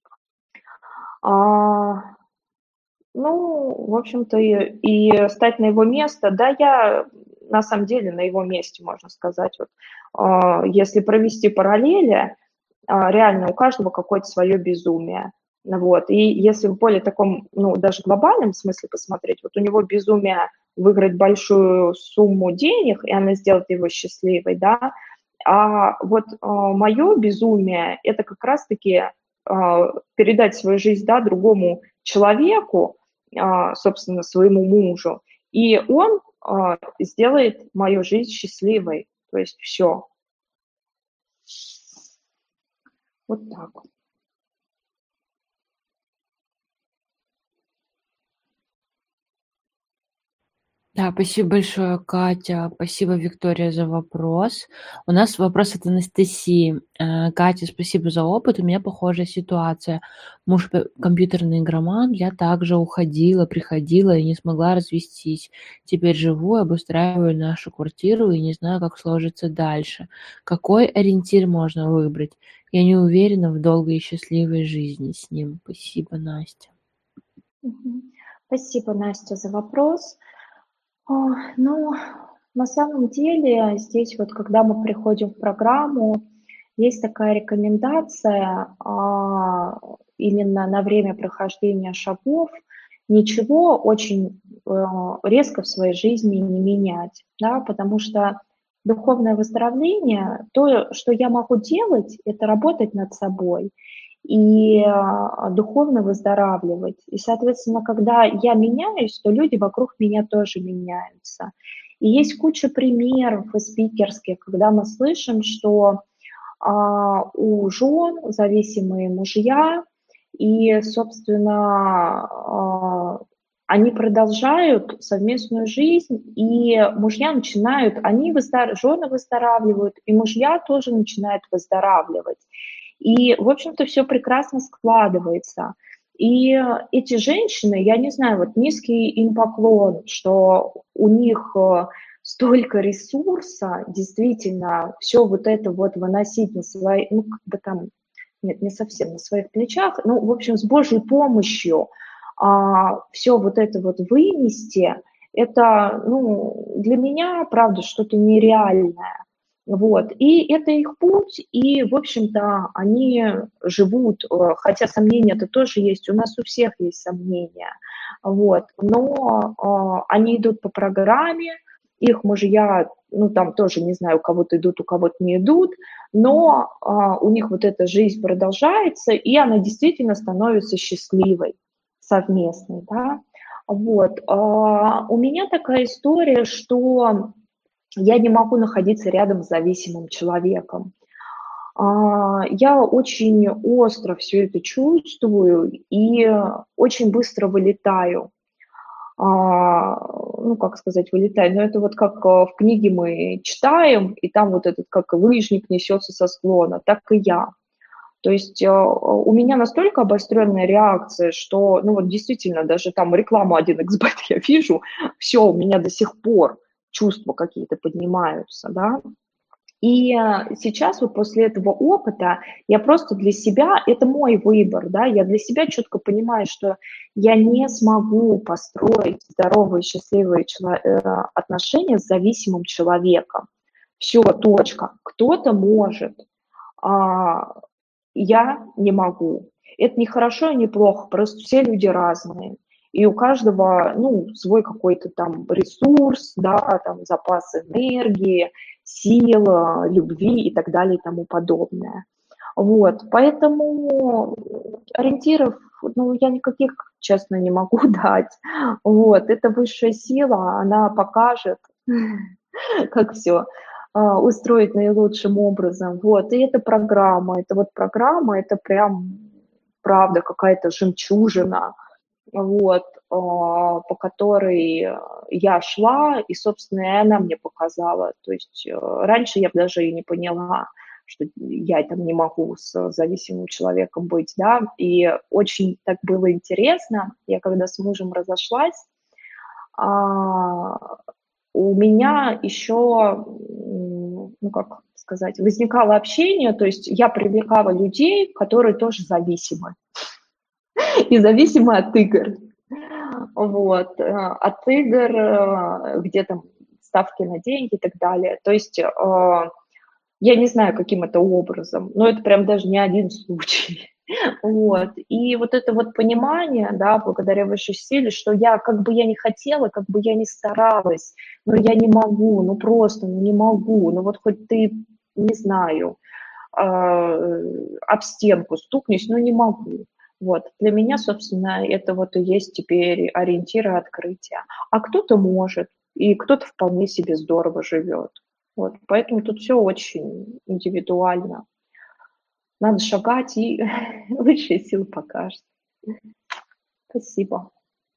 А, ну, в общем-то, и стать на его место, да, я на самом деле на его месте, можно сказать, вот, если провести параллели, реально у каждого какое-то свое безумие. Вот. И если в более таком, ну, даже глобальном смысле посмотреть, вот у него безумие выиграть большую сумму денег, и она сделает его счастливой, да, а вот мое безумие – это как раз-таки передать свою жизнь, да, другому человеку, собственно, своему мужу, и он сделает мою жизнь счастливой. То есть все. Вот так. Да, спасибо большое, Катя. Спасибо, Виктория, за вопрос. У нас вопрос от Анастасии. Катя, спасибо за опыт. У меня похожая ситуация. Муж компьютерный игроман. Я также уходила, приходила и не смогла развестись. Теперь живу, обустраиваю нашу квартиру и не знаю, как сложится дальше. Какой ориентир можно выбрать? Я не уверена в долгой и счастливой жизни с ним. Спасибо, Настя. Спасибо, Настя, за вопрос. Ну, на самом деле, здесь вот, когда мы приходим в программу, есть такая рекомендация именно на время прохождения шагов ничего очень резко в своей жизни не менять, да, потому что духовное выздоровление, то, что я могу делать, это работать над собой и духовно выздоравливать. И, соответственно, когда я меняюсь, то люди вокруг меня тоже меняются. И есть куча примеров из спикерских, когда мы слышим, что у жен зависимые мужья, и, собственно, они продолжают совместную жизнь, и мужья начинают, жены выздоравливают, и мужья тоже начинают выздоравливать. И, в общем-то, все прекрасно складывается. И эти женщины, я не знаю, вот низкий им поклон, что у них столько ресурса, действительно, все вот это вот выносить на свои, ну, как бы там, нет, не совсем на своих плечах, ну, в общем, с Божьей помощью все вот это вот вынести, это, ну, для меня, правда, что-то нереальное. Вот, и это их путь, и, в общем-то, они живут, хотя сомнения-то тоже есть, у нас у всех есть сомнения, вот, но они идут по программе, их мужья, ну, там тоже, не знаю, у кого-то идут, у кого-то не идут, но у них вот эта жизнь продолжается, и она действительно становится счастливой, совместной, да, вот. У меня такая история, что я не могу находиться рядом с зависимым человеком. Я очень остро все это чувствую и очень быстро вылетаю. Ну, как сказать, вылетаю, но это вот как в книге мы читаем, и там вот этот, как лыжник несется со склона, так и я. То есть у меня настолько обостренная реакция, что, ну вот действительно, даже там рекламу 1xbet я вижу, все, у меня до сих пор чувства какие-то поднимаются, да. И сейчас вот после этого опыта я просто для себя, это мой выбор, да, я для себя четко понимаю, что я не смогу построить здоровые, счастливые отношения с зависимым человеком. Все, точка. Кто-то может, а, я не могу. Это не хорошо и не плохо, просто все люди разные. И у каждого, ну, свой какой-то там ресурс, да, там запас энергии, сила, любви и так далее и тому подобное. Вот, поэтому ориентиров, ну, я никаких, честно, не могу дать. Вот, это высшая сила, она покажет, как все устроить наилучшим образом. Вот, и эта программа, это вот программа, это прям правда какая-то жемчужина, вот, по которой я шла, и, собственно, и она мне показала. То есть раньше я бы даже и не поняла, что я там не могу с зависимым человеком быть, да, и очень так было интересно. Я когда с мужем разошлась, а, у меня еще, ну, как сказать, возникало общение, то есть я привлекала людей, которые тоже зависимы, и зависимы от игр. Вот, от игр, где там ставки на деньги и так далее. То есть я не знаю, каким это образом, но это прям даже не один случай. Вот. И вот это вот понимание, да, благодаря высшей силе, что я, как бы я не хотела, как бы я не старалась, но я не могу, ну просто, ну не могу, ну вот хоть ты, не знаю, об стенку стукнись, но не могу. Вот. Для меня, собственно, это вот и есть теперь ориентиры открытия. А кто-то может, и кто-то вполне себе здорово живет. Вот. Поэтому тут все очень индивидуально. Надо шагать, и высшие силы покажет. Спасибо.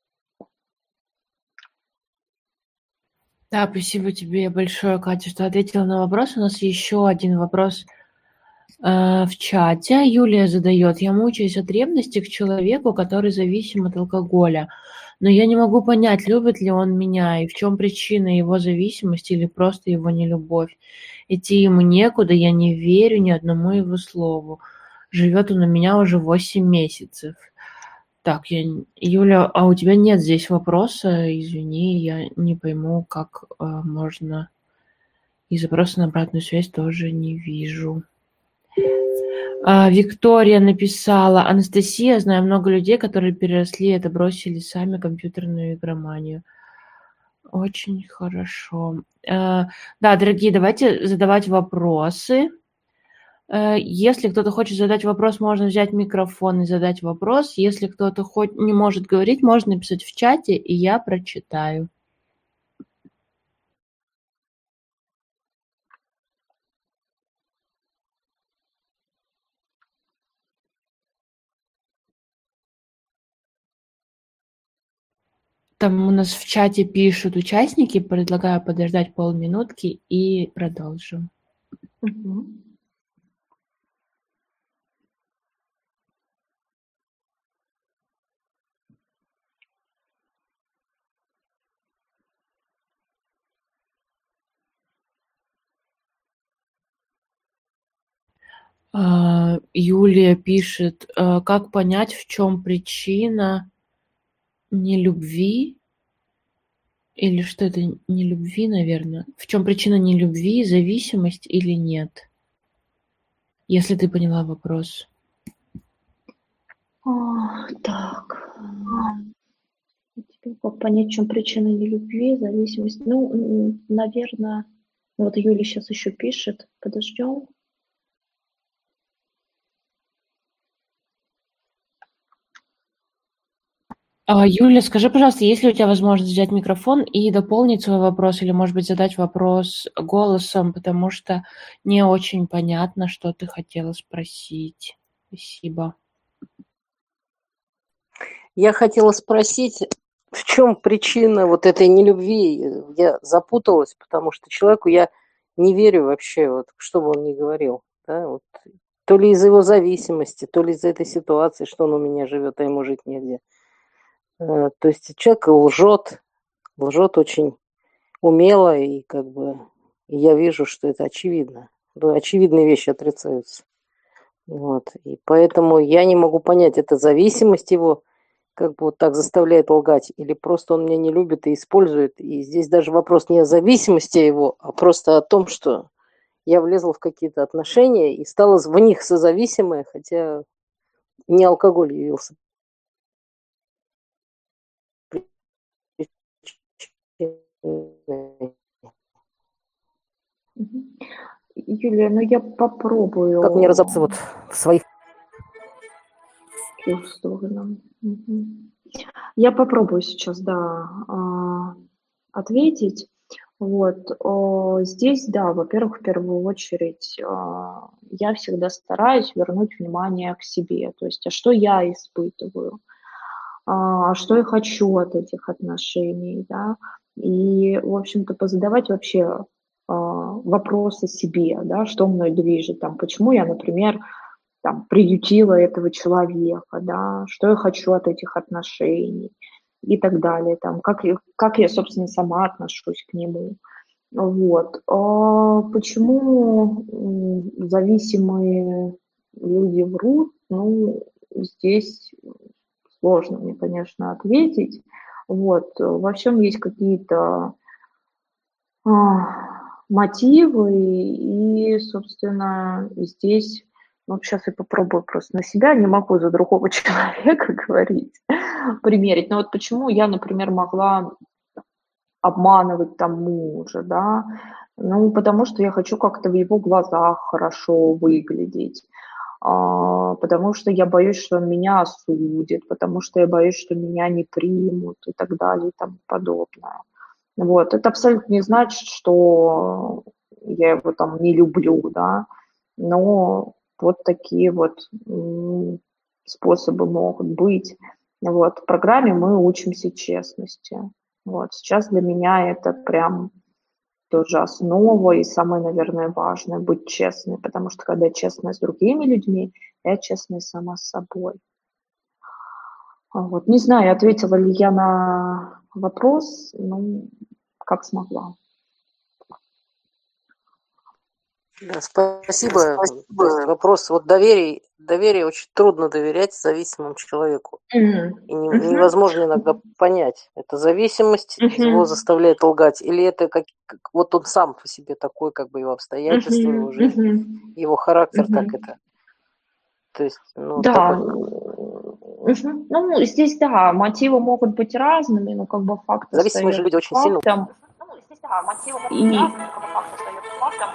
Да, спасибо тебе большое, Катя, что ответила на вопрос. У нас еще один вопрос в чате. Юлия задает. Я мучаюсь от ревности к человеку, который зависим от алкоголя. Но я не могу понять, любит ли он меня и в чем причина его зависимости или просто его нелюбовь. Идти ему некуда, я не верю ни одному его слову. Живет он у меня уже 8 месяцев. Так, Юля, а у тебя нет здесь вопроса? Извини, я не пойму, как можно... И запроса на обратную связь тоже не вижу. Виктория написала: Анастасия, знаю много людей, которые переросли это, бросили сами компьютерную игроманию. Очень хорошо. Да, дорогие, давайте задавать вопросы. Если кто-то хочет задать вопрос, можно взять микрофон и задать вопрос. Если кто-то не может говорить, можно написать в чате, и я прочитаю. Там у нас в чате пишут участники, предлагаю подождать полминутки и продолжим. Угу. Юлия пишет, как понять, в чем причина нелюбви Или что это нелюбви, наверное? В чем причина нелюбви, зависимость или нет? Если ты поняла вопрос. Так, как понять, в чем причина нелюбви, зависимость? Ну, наверное, вот Юля сейчас еще пишет, подождем. Юля, скажи, пожалуйста, есть ли у тебя возможность взять микрофон и дополнить свой вопрос, или, может быть, задать вопрос голосом, потому что не очень понятно, что ты хотела спросить. Спасибо. Я хотела спросить, в чем причина вот этой нелюбви? Я запуталась, потому что человеку я не верю вообще, вот, что бы он ни говорил. Да, вот. То ли из-за его зависимости, то ли из-за этой ситуации, что он у меня живет, а ему жить негде. То есть человек лжет очень умело, и как бы я вижу, что это очевидно. Да, очевидные вещи отрицаются. Вот. И поэтому я не могу понять, это зависимость его, как бы вот так заставляет лгать, или просто он меня не любит и использует. И здесь даже вопрос не о зависимости его, а просто о том, что я влезла в какие-то отношения и стала в них созависимой, хотя не алкоголь явился причиной. Юлия, ну я попробую Как мне разобраться вот в своих... чувствах. Я попробую сейчас, да, ответить. Вот, здесь, да, во-первых, в первую очередь, я всегда стараюсь вернуть внимание к себе. То есть, а что я испытываю, что я хочу от этих отношений, да. И, в общем-то, позадавать вообще вопросы себе, да, что мной движет, там, почему я, например, там, приютила этого человека, да, что я хочу от этих отношений и так далее, там, как я, собственно, сама отношусь к нему. Вот. Почему зависимые люди врут? Ну, здесь сложно мне, конечно, ответить. Вот. Во всем есть какие-то мотивы, и, собственно, здесь, ну, сейчас я попробую просто на себя, не могу за другого человека говорить, примерить. Но вот почему я, например, могла обманывать там мужа, да, ну, потому что я хочу как-то в его глазах хорошо выглядеть, потому что я боюсь, что он меня осудит, потому что я боюсь, что меня не примут и так далее и тому подобное. Вот. Это абсолютно не значит, что я его там не люблю, да, но вот такие вот способы могут быть. Вот. В программе мы учимся честности. Вот. Сейчас для меня это прям тоже основа и самое, наверное, важное — быть честной, потому что когда я честна с другими людьми, я честна и сама с собой. Вот. Не знаю, ответила ли я на вопрос, ну, как смогла. Да, спасибо. То есть вопрос вот доверие очень трудно доверять зависимому человеку. И невозможно иногда понять, это зависимость его заставляет лгать, или это как вот он сам по себе такой, как бы его обстоятельства, его жизнь, его характер так это. То есть, ну, да. так вот. Ну, здесь, да, мотивы могут быть разными, но как бы факт Зависимые же люди остается очень сильно. фактом. Ну, здесь, да, мотивы могут быть разными, но как бы факт остается фактом.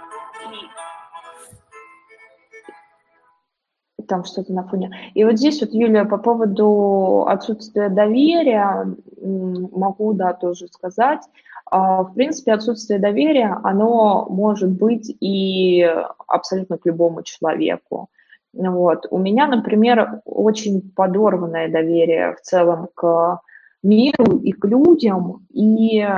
Там что-то на фоне. И вот здесь вот, Юлия, по поводу отсутствия доверия, могу, да, тоже сказать. В принципе, отсутствие доверия, оно может быть и абсолютно к любому человеку. Вот. У меня, например, очень подорванное доверие в целом к миру и к людям, и,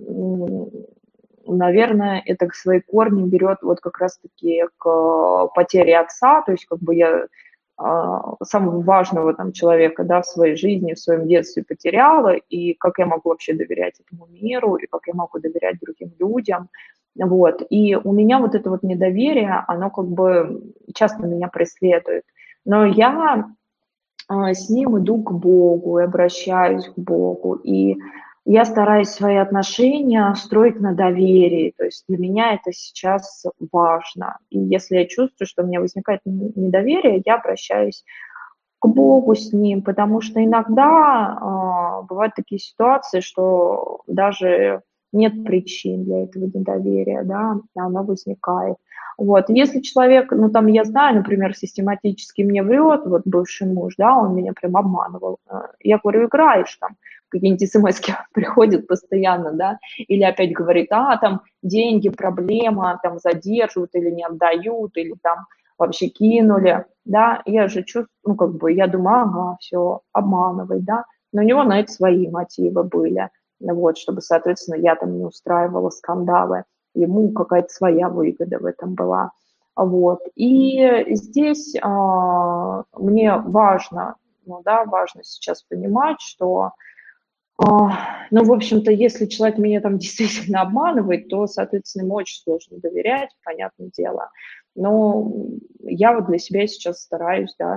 наверное, это к свои корни берет вот как раз-таки к потере отца, то есть как бы я самого важного там человека, да, в своей жизни, в своем детстве потеряла, и как я могу вообще доверять этому миру, и как я могу доверять другим людям, вот. И у меня вот это вот недоверие, оно как бы часто меня преследует, но я с ним иду к Богу и обращаюсь к Богу, и я стараюсь свои отношения строить на доверии. То есть для меня это сейчас важно. И если я чувствую, что у меня возникает недоверие, я обращаюсь к Богу с ним, потому что иногда бывают такие ситуации, что даже нет причин для этого недоверия, да, оно возникает. Вот. Если человек, ну там я знаю, например, систематически мне врет, вот бывший муж, да, он меня прям обманывал. Я говорю, играешь там, какие-нибудь смс-ки приходят постоянно, да, или опять говорит, там деньги, проблема, там задерживают или не отдают, или там вообще кинули, да, я же чувствую, ну, как бы, я думаю, ага, все, обманывает, да, но у него на это свои мотивы были, вот, чтобы, соответственно, я там не устраивала скандалы, ему какая-то своя выгода в этом была, вот, и здесь мне важно, ну, да, важно сейчас понимать, что ну, в общем-то, если человек меня там действительно обманывает, то, соответственно, ему очень сложно доверять, понятное дело. Но я вот для себя сейчас стараюсь, да,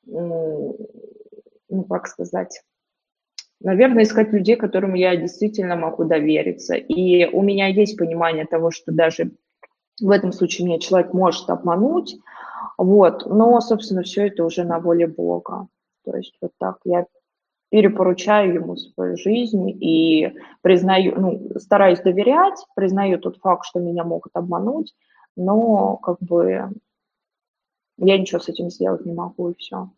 ну, как сказать, наверное, искать людей, которым я действительно могу довериться. И у меня есть понимание того, что даже в этом случае меня человек может обмануть, вот, но, собственно, все это уже на воле Бога. То есть вот так я перепоручаю ему свою жизнь и признаю, ну, стараюсь доверять, признаю тот факт, что меня могут обмануть, но как бы я ничего с этим сделать не могу, и все.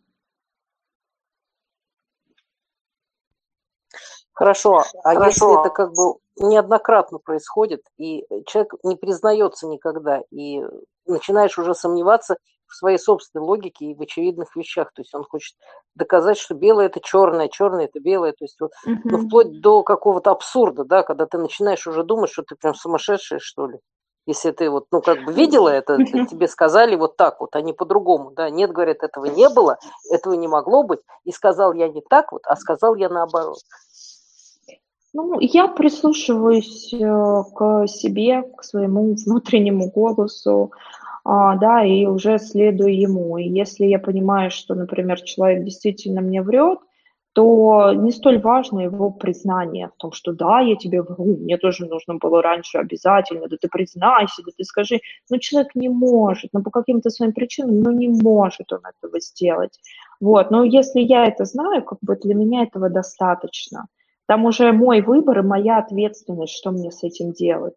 Хорошо, а если это как бы неоднократно происходит, и человек не признается никогда, и начинаешь уже сомневаться в своей собственной логике и в очевидных вещах, то есть он хочет доказать, что белое это черное это белое, то есть вот, ну, вплоть до какого-то абсурда, да, когда ты начинаешь уже думать, что ты прям сумасшедшая, что ли. Если ты вот, ну, как бы видела это, тебе сказали вот так вот, а не по-другому, да, нет, говорят, этого не было, этого не могло быть, и сказал я не так вот, а сказал я наоборот. Ну, я прислушиваюсь к себе, к своему внутреннему голосу, да, и уже следую ему. И если я понимаю, что, например, человек действительно мне врет, то не столь важно его признание в том, что да, я тебе вру, мне тоже нужно было раньше обязательно, да ты признайся, да ты скажи. Но человек не может, но по каким-то своим причинам, ну не может он этого сделать. Вот, но если я это знаю, как бы для меня этого достаточно. Там уже мой выбор и моя ответственность, что мне с этим делать.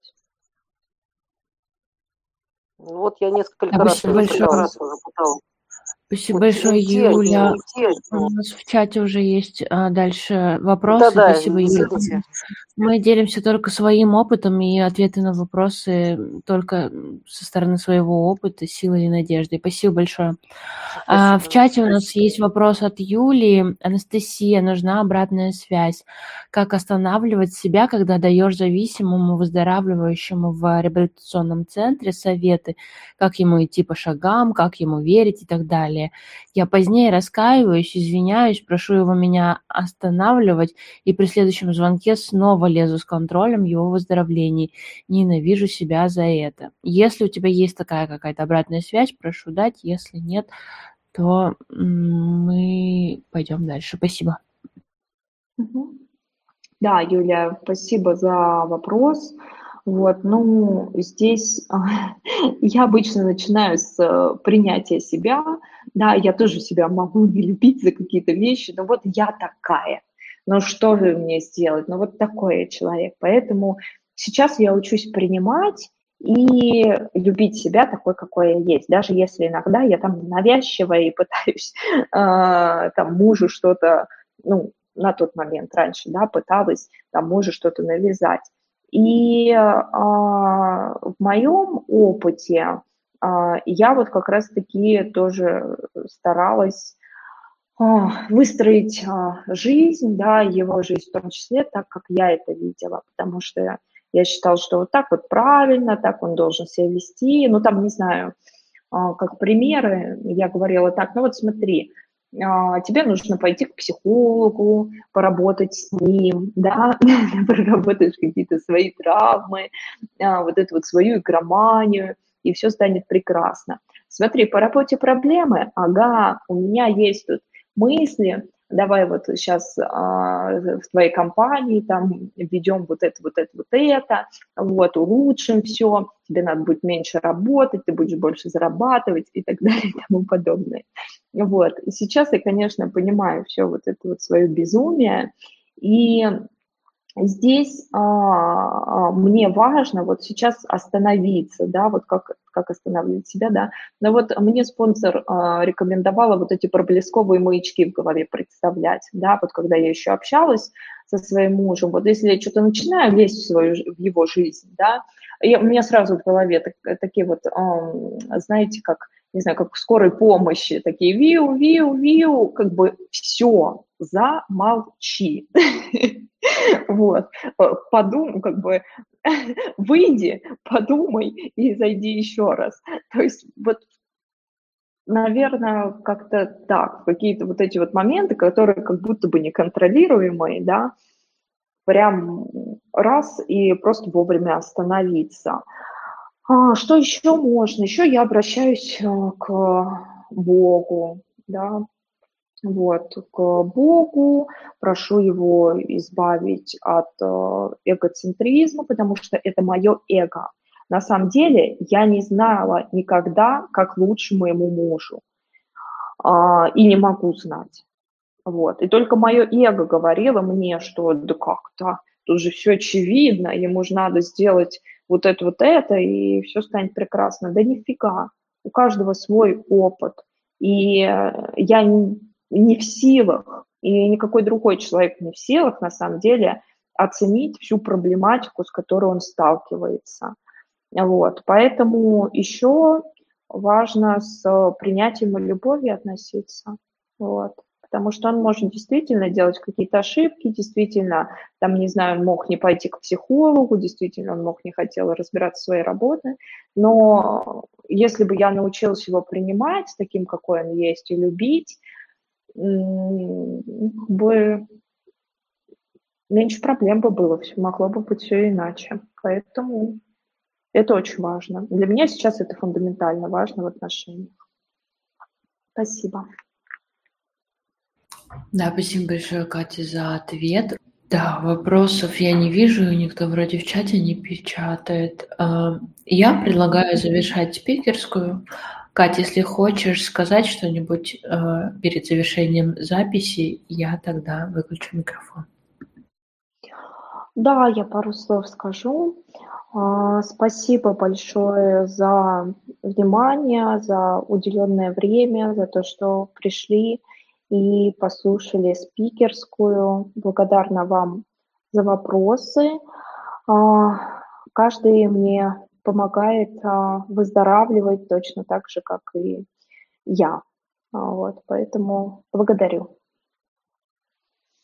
Ну, вот я несколько раз Спасибо большое. пыталась. Спасибо большое, Юля. У нас в чате уже есть дальше вопросы. Да-да, Спасибо, Юля. извините. Мы делимся только своим опытом, и ответы на вопросы только со стороны своего опыта, силы и надежды. Спасибо большое. В чате у нас есть вопрос от Юли. Анастасия, нужна обратная связь. Как останавливать себя, когда даешь зависимому, выздоравливающему в реабилитационном центре советы, как ему идти по шагам, как ему верить и так далее. Я позднее раскаиваюсь, извиняюсь, прошу его меня останавливать, и при следующем звонке снова лезу с контролем в его выздоровлении. Ненавижу себя за это. Если у тебя есть такая какая-то обратная связь, прошу дать. Если нет, то мы пойдем дальше. Спасибо. Да, Юля, спасибо за вопрос. Вот, ну, здесь я обычно начинаю с принятия себя. Да, я тоже себя могу не любить за какие-то вещи, но вот я такая. Ну, что же мне сделать? Ну, вот такой я человек. Поэтому сейчас я учусь принимать и любить себя такой, какой я есть. Даже если иногда я там навязчивая и пытаюсь там мужу что-то, ну, на тот момент раньше, да, пыталась там мужу что-то навязать. И в моем опыте я вот как раз-таки тоже старалась выстроить жизнь, да, его жизнь в том числе, так, как я это видела, потому что я считала, что вот так вот правильно, так он должен себя вести, ну, там, не знаю, как примеры, я говорила так, ну, вот смотри, тебе нужно пойти к психологу, поработать с ним, да, проработаешь какие-то свои травмы, вот эту вот свою игроманию, и все станет прекрасно. Смотри, по работе проблемы, ага, у меня есть тут мысли давай вот сейчас в твоей компании там введем вот это, вот это, вот это, вот, улучшим все, тебе надо будет меньше работать, ты будешь больше зарабатывать и так далее и тому подобное. Вот. И сейчас я, конечно, понимаю все вот это вот свое безумие, и здесь мне важно вот сейчас остановиться, да, вот как останавливать себя, да. Но вот мне спонсор рекомендовала вот эти проблесковые маячки в голове представлять, да, вот когда я еще общалась со своим мужем, вот если я что-то начинаю лезть в его жизнь, да, у меня сразу в голове такие вот, знаете, как, не знаю, как в скорой помощи, такие виу, виу, виу, как бы все, замолчи. Вот, подумай, как бы выйди, подумай и зайди еще раз. То есть вот, наверное, как-то так, какие-то вот эти вот моменты, которые как будто бы неконтролируемые, да, прям раз и просто вовремя остановиться. Что еще можно? Еще я обращаюсь к Богу, да, вот, к Богу, прошу его избавить от эгоцентризма, потому что это мое эго. На самом деле я не знала никогда, как лучше моему мужу, и не могу знать. Вот. И только мое эго говорило мне, что да как-то, тут же все очевидно, ему же надо сделать вот это, и все станет прекрасно. Да нифига, у каждого свой опыт. И я не в силах, и никакой другой человек не в силах, на самом деле, оценить всю проблематику, с которой он сталкивается. Вот. Поэтому еще важно с принятием и любовью относиться. Вот. Потому что он может действительно делать какие-то ошибки, действительно, там, не знаю, он мог не пойти к психологу, действительно, он мог не хотел разбираться в своей работе, но если бы я научилась его принимать таким, какой он есть, и любить, как бы меньше проблем бы было, могло бы быть все иначе. Поэтому это очень важно. Для меня сейчас это фундаментально важно в отношениях. Спасибо. Да, спасибо большое, Катя, за ответ. Да, вопросов я не вижу, никто вроде в чате не печатает. Я предлагаю завершать спикерскую. Катя, если хочешь сказать что-нибудь перед завершением записи, я тогда выключу микрофон. Да, я пару слов скажу. Спасибо большое за внимание, за уделенное время, за то, что пришли и послушали спикерскую. Благодарна вам за вопросы. Каждый мне помогает выздоравливать точно так же, как и я. Вот, поэтому благодарю.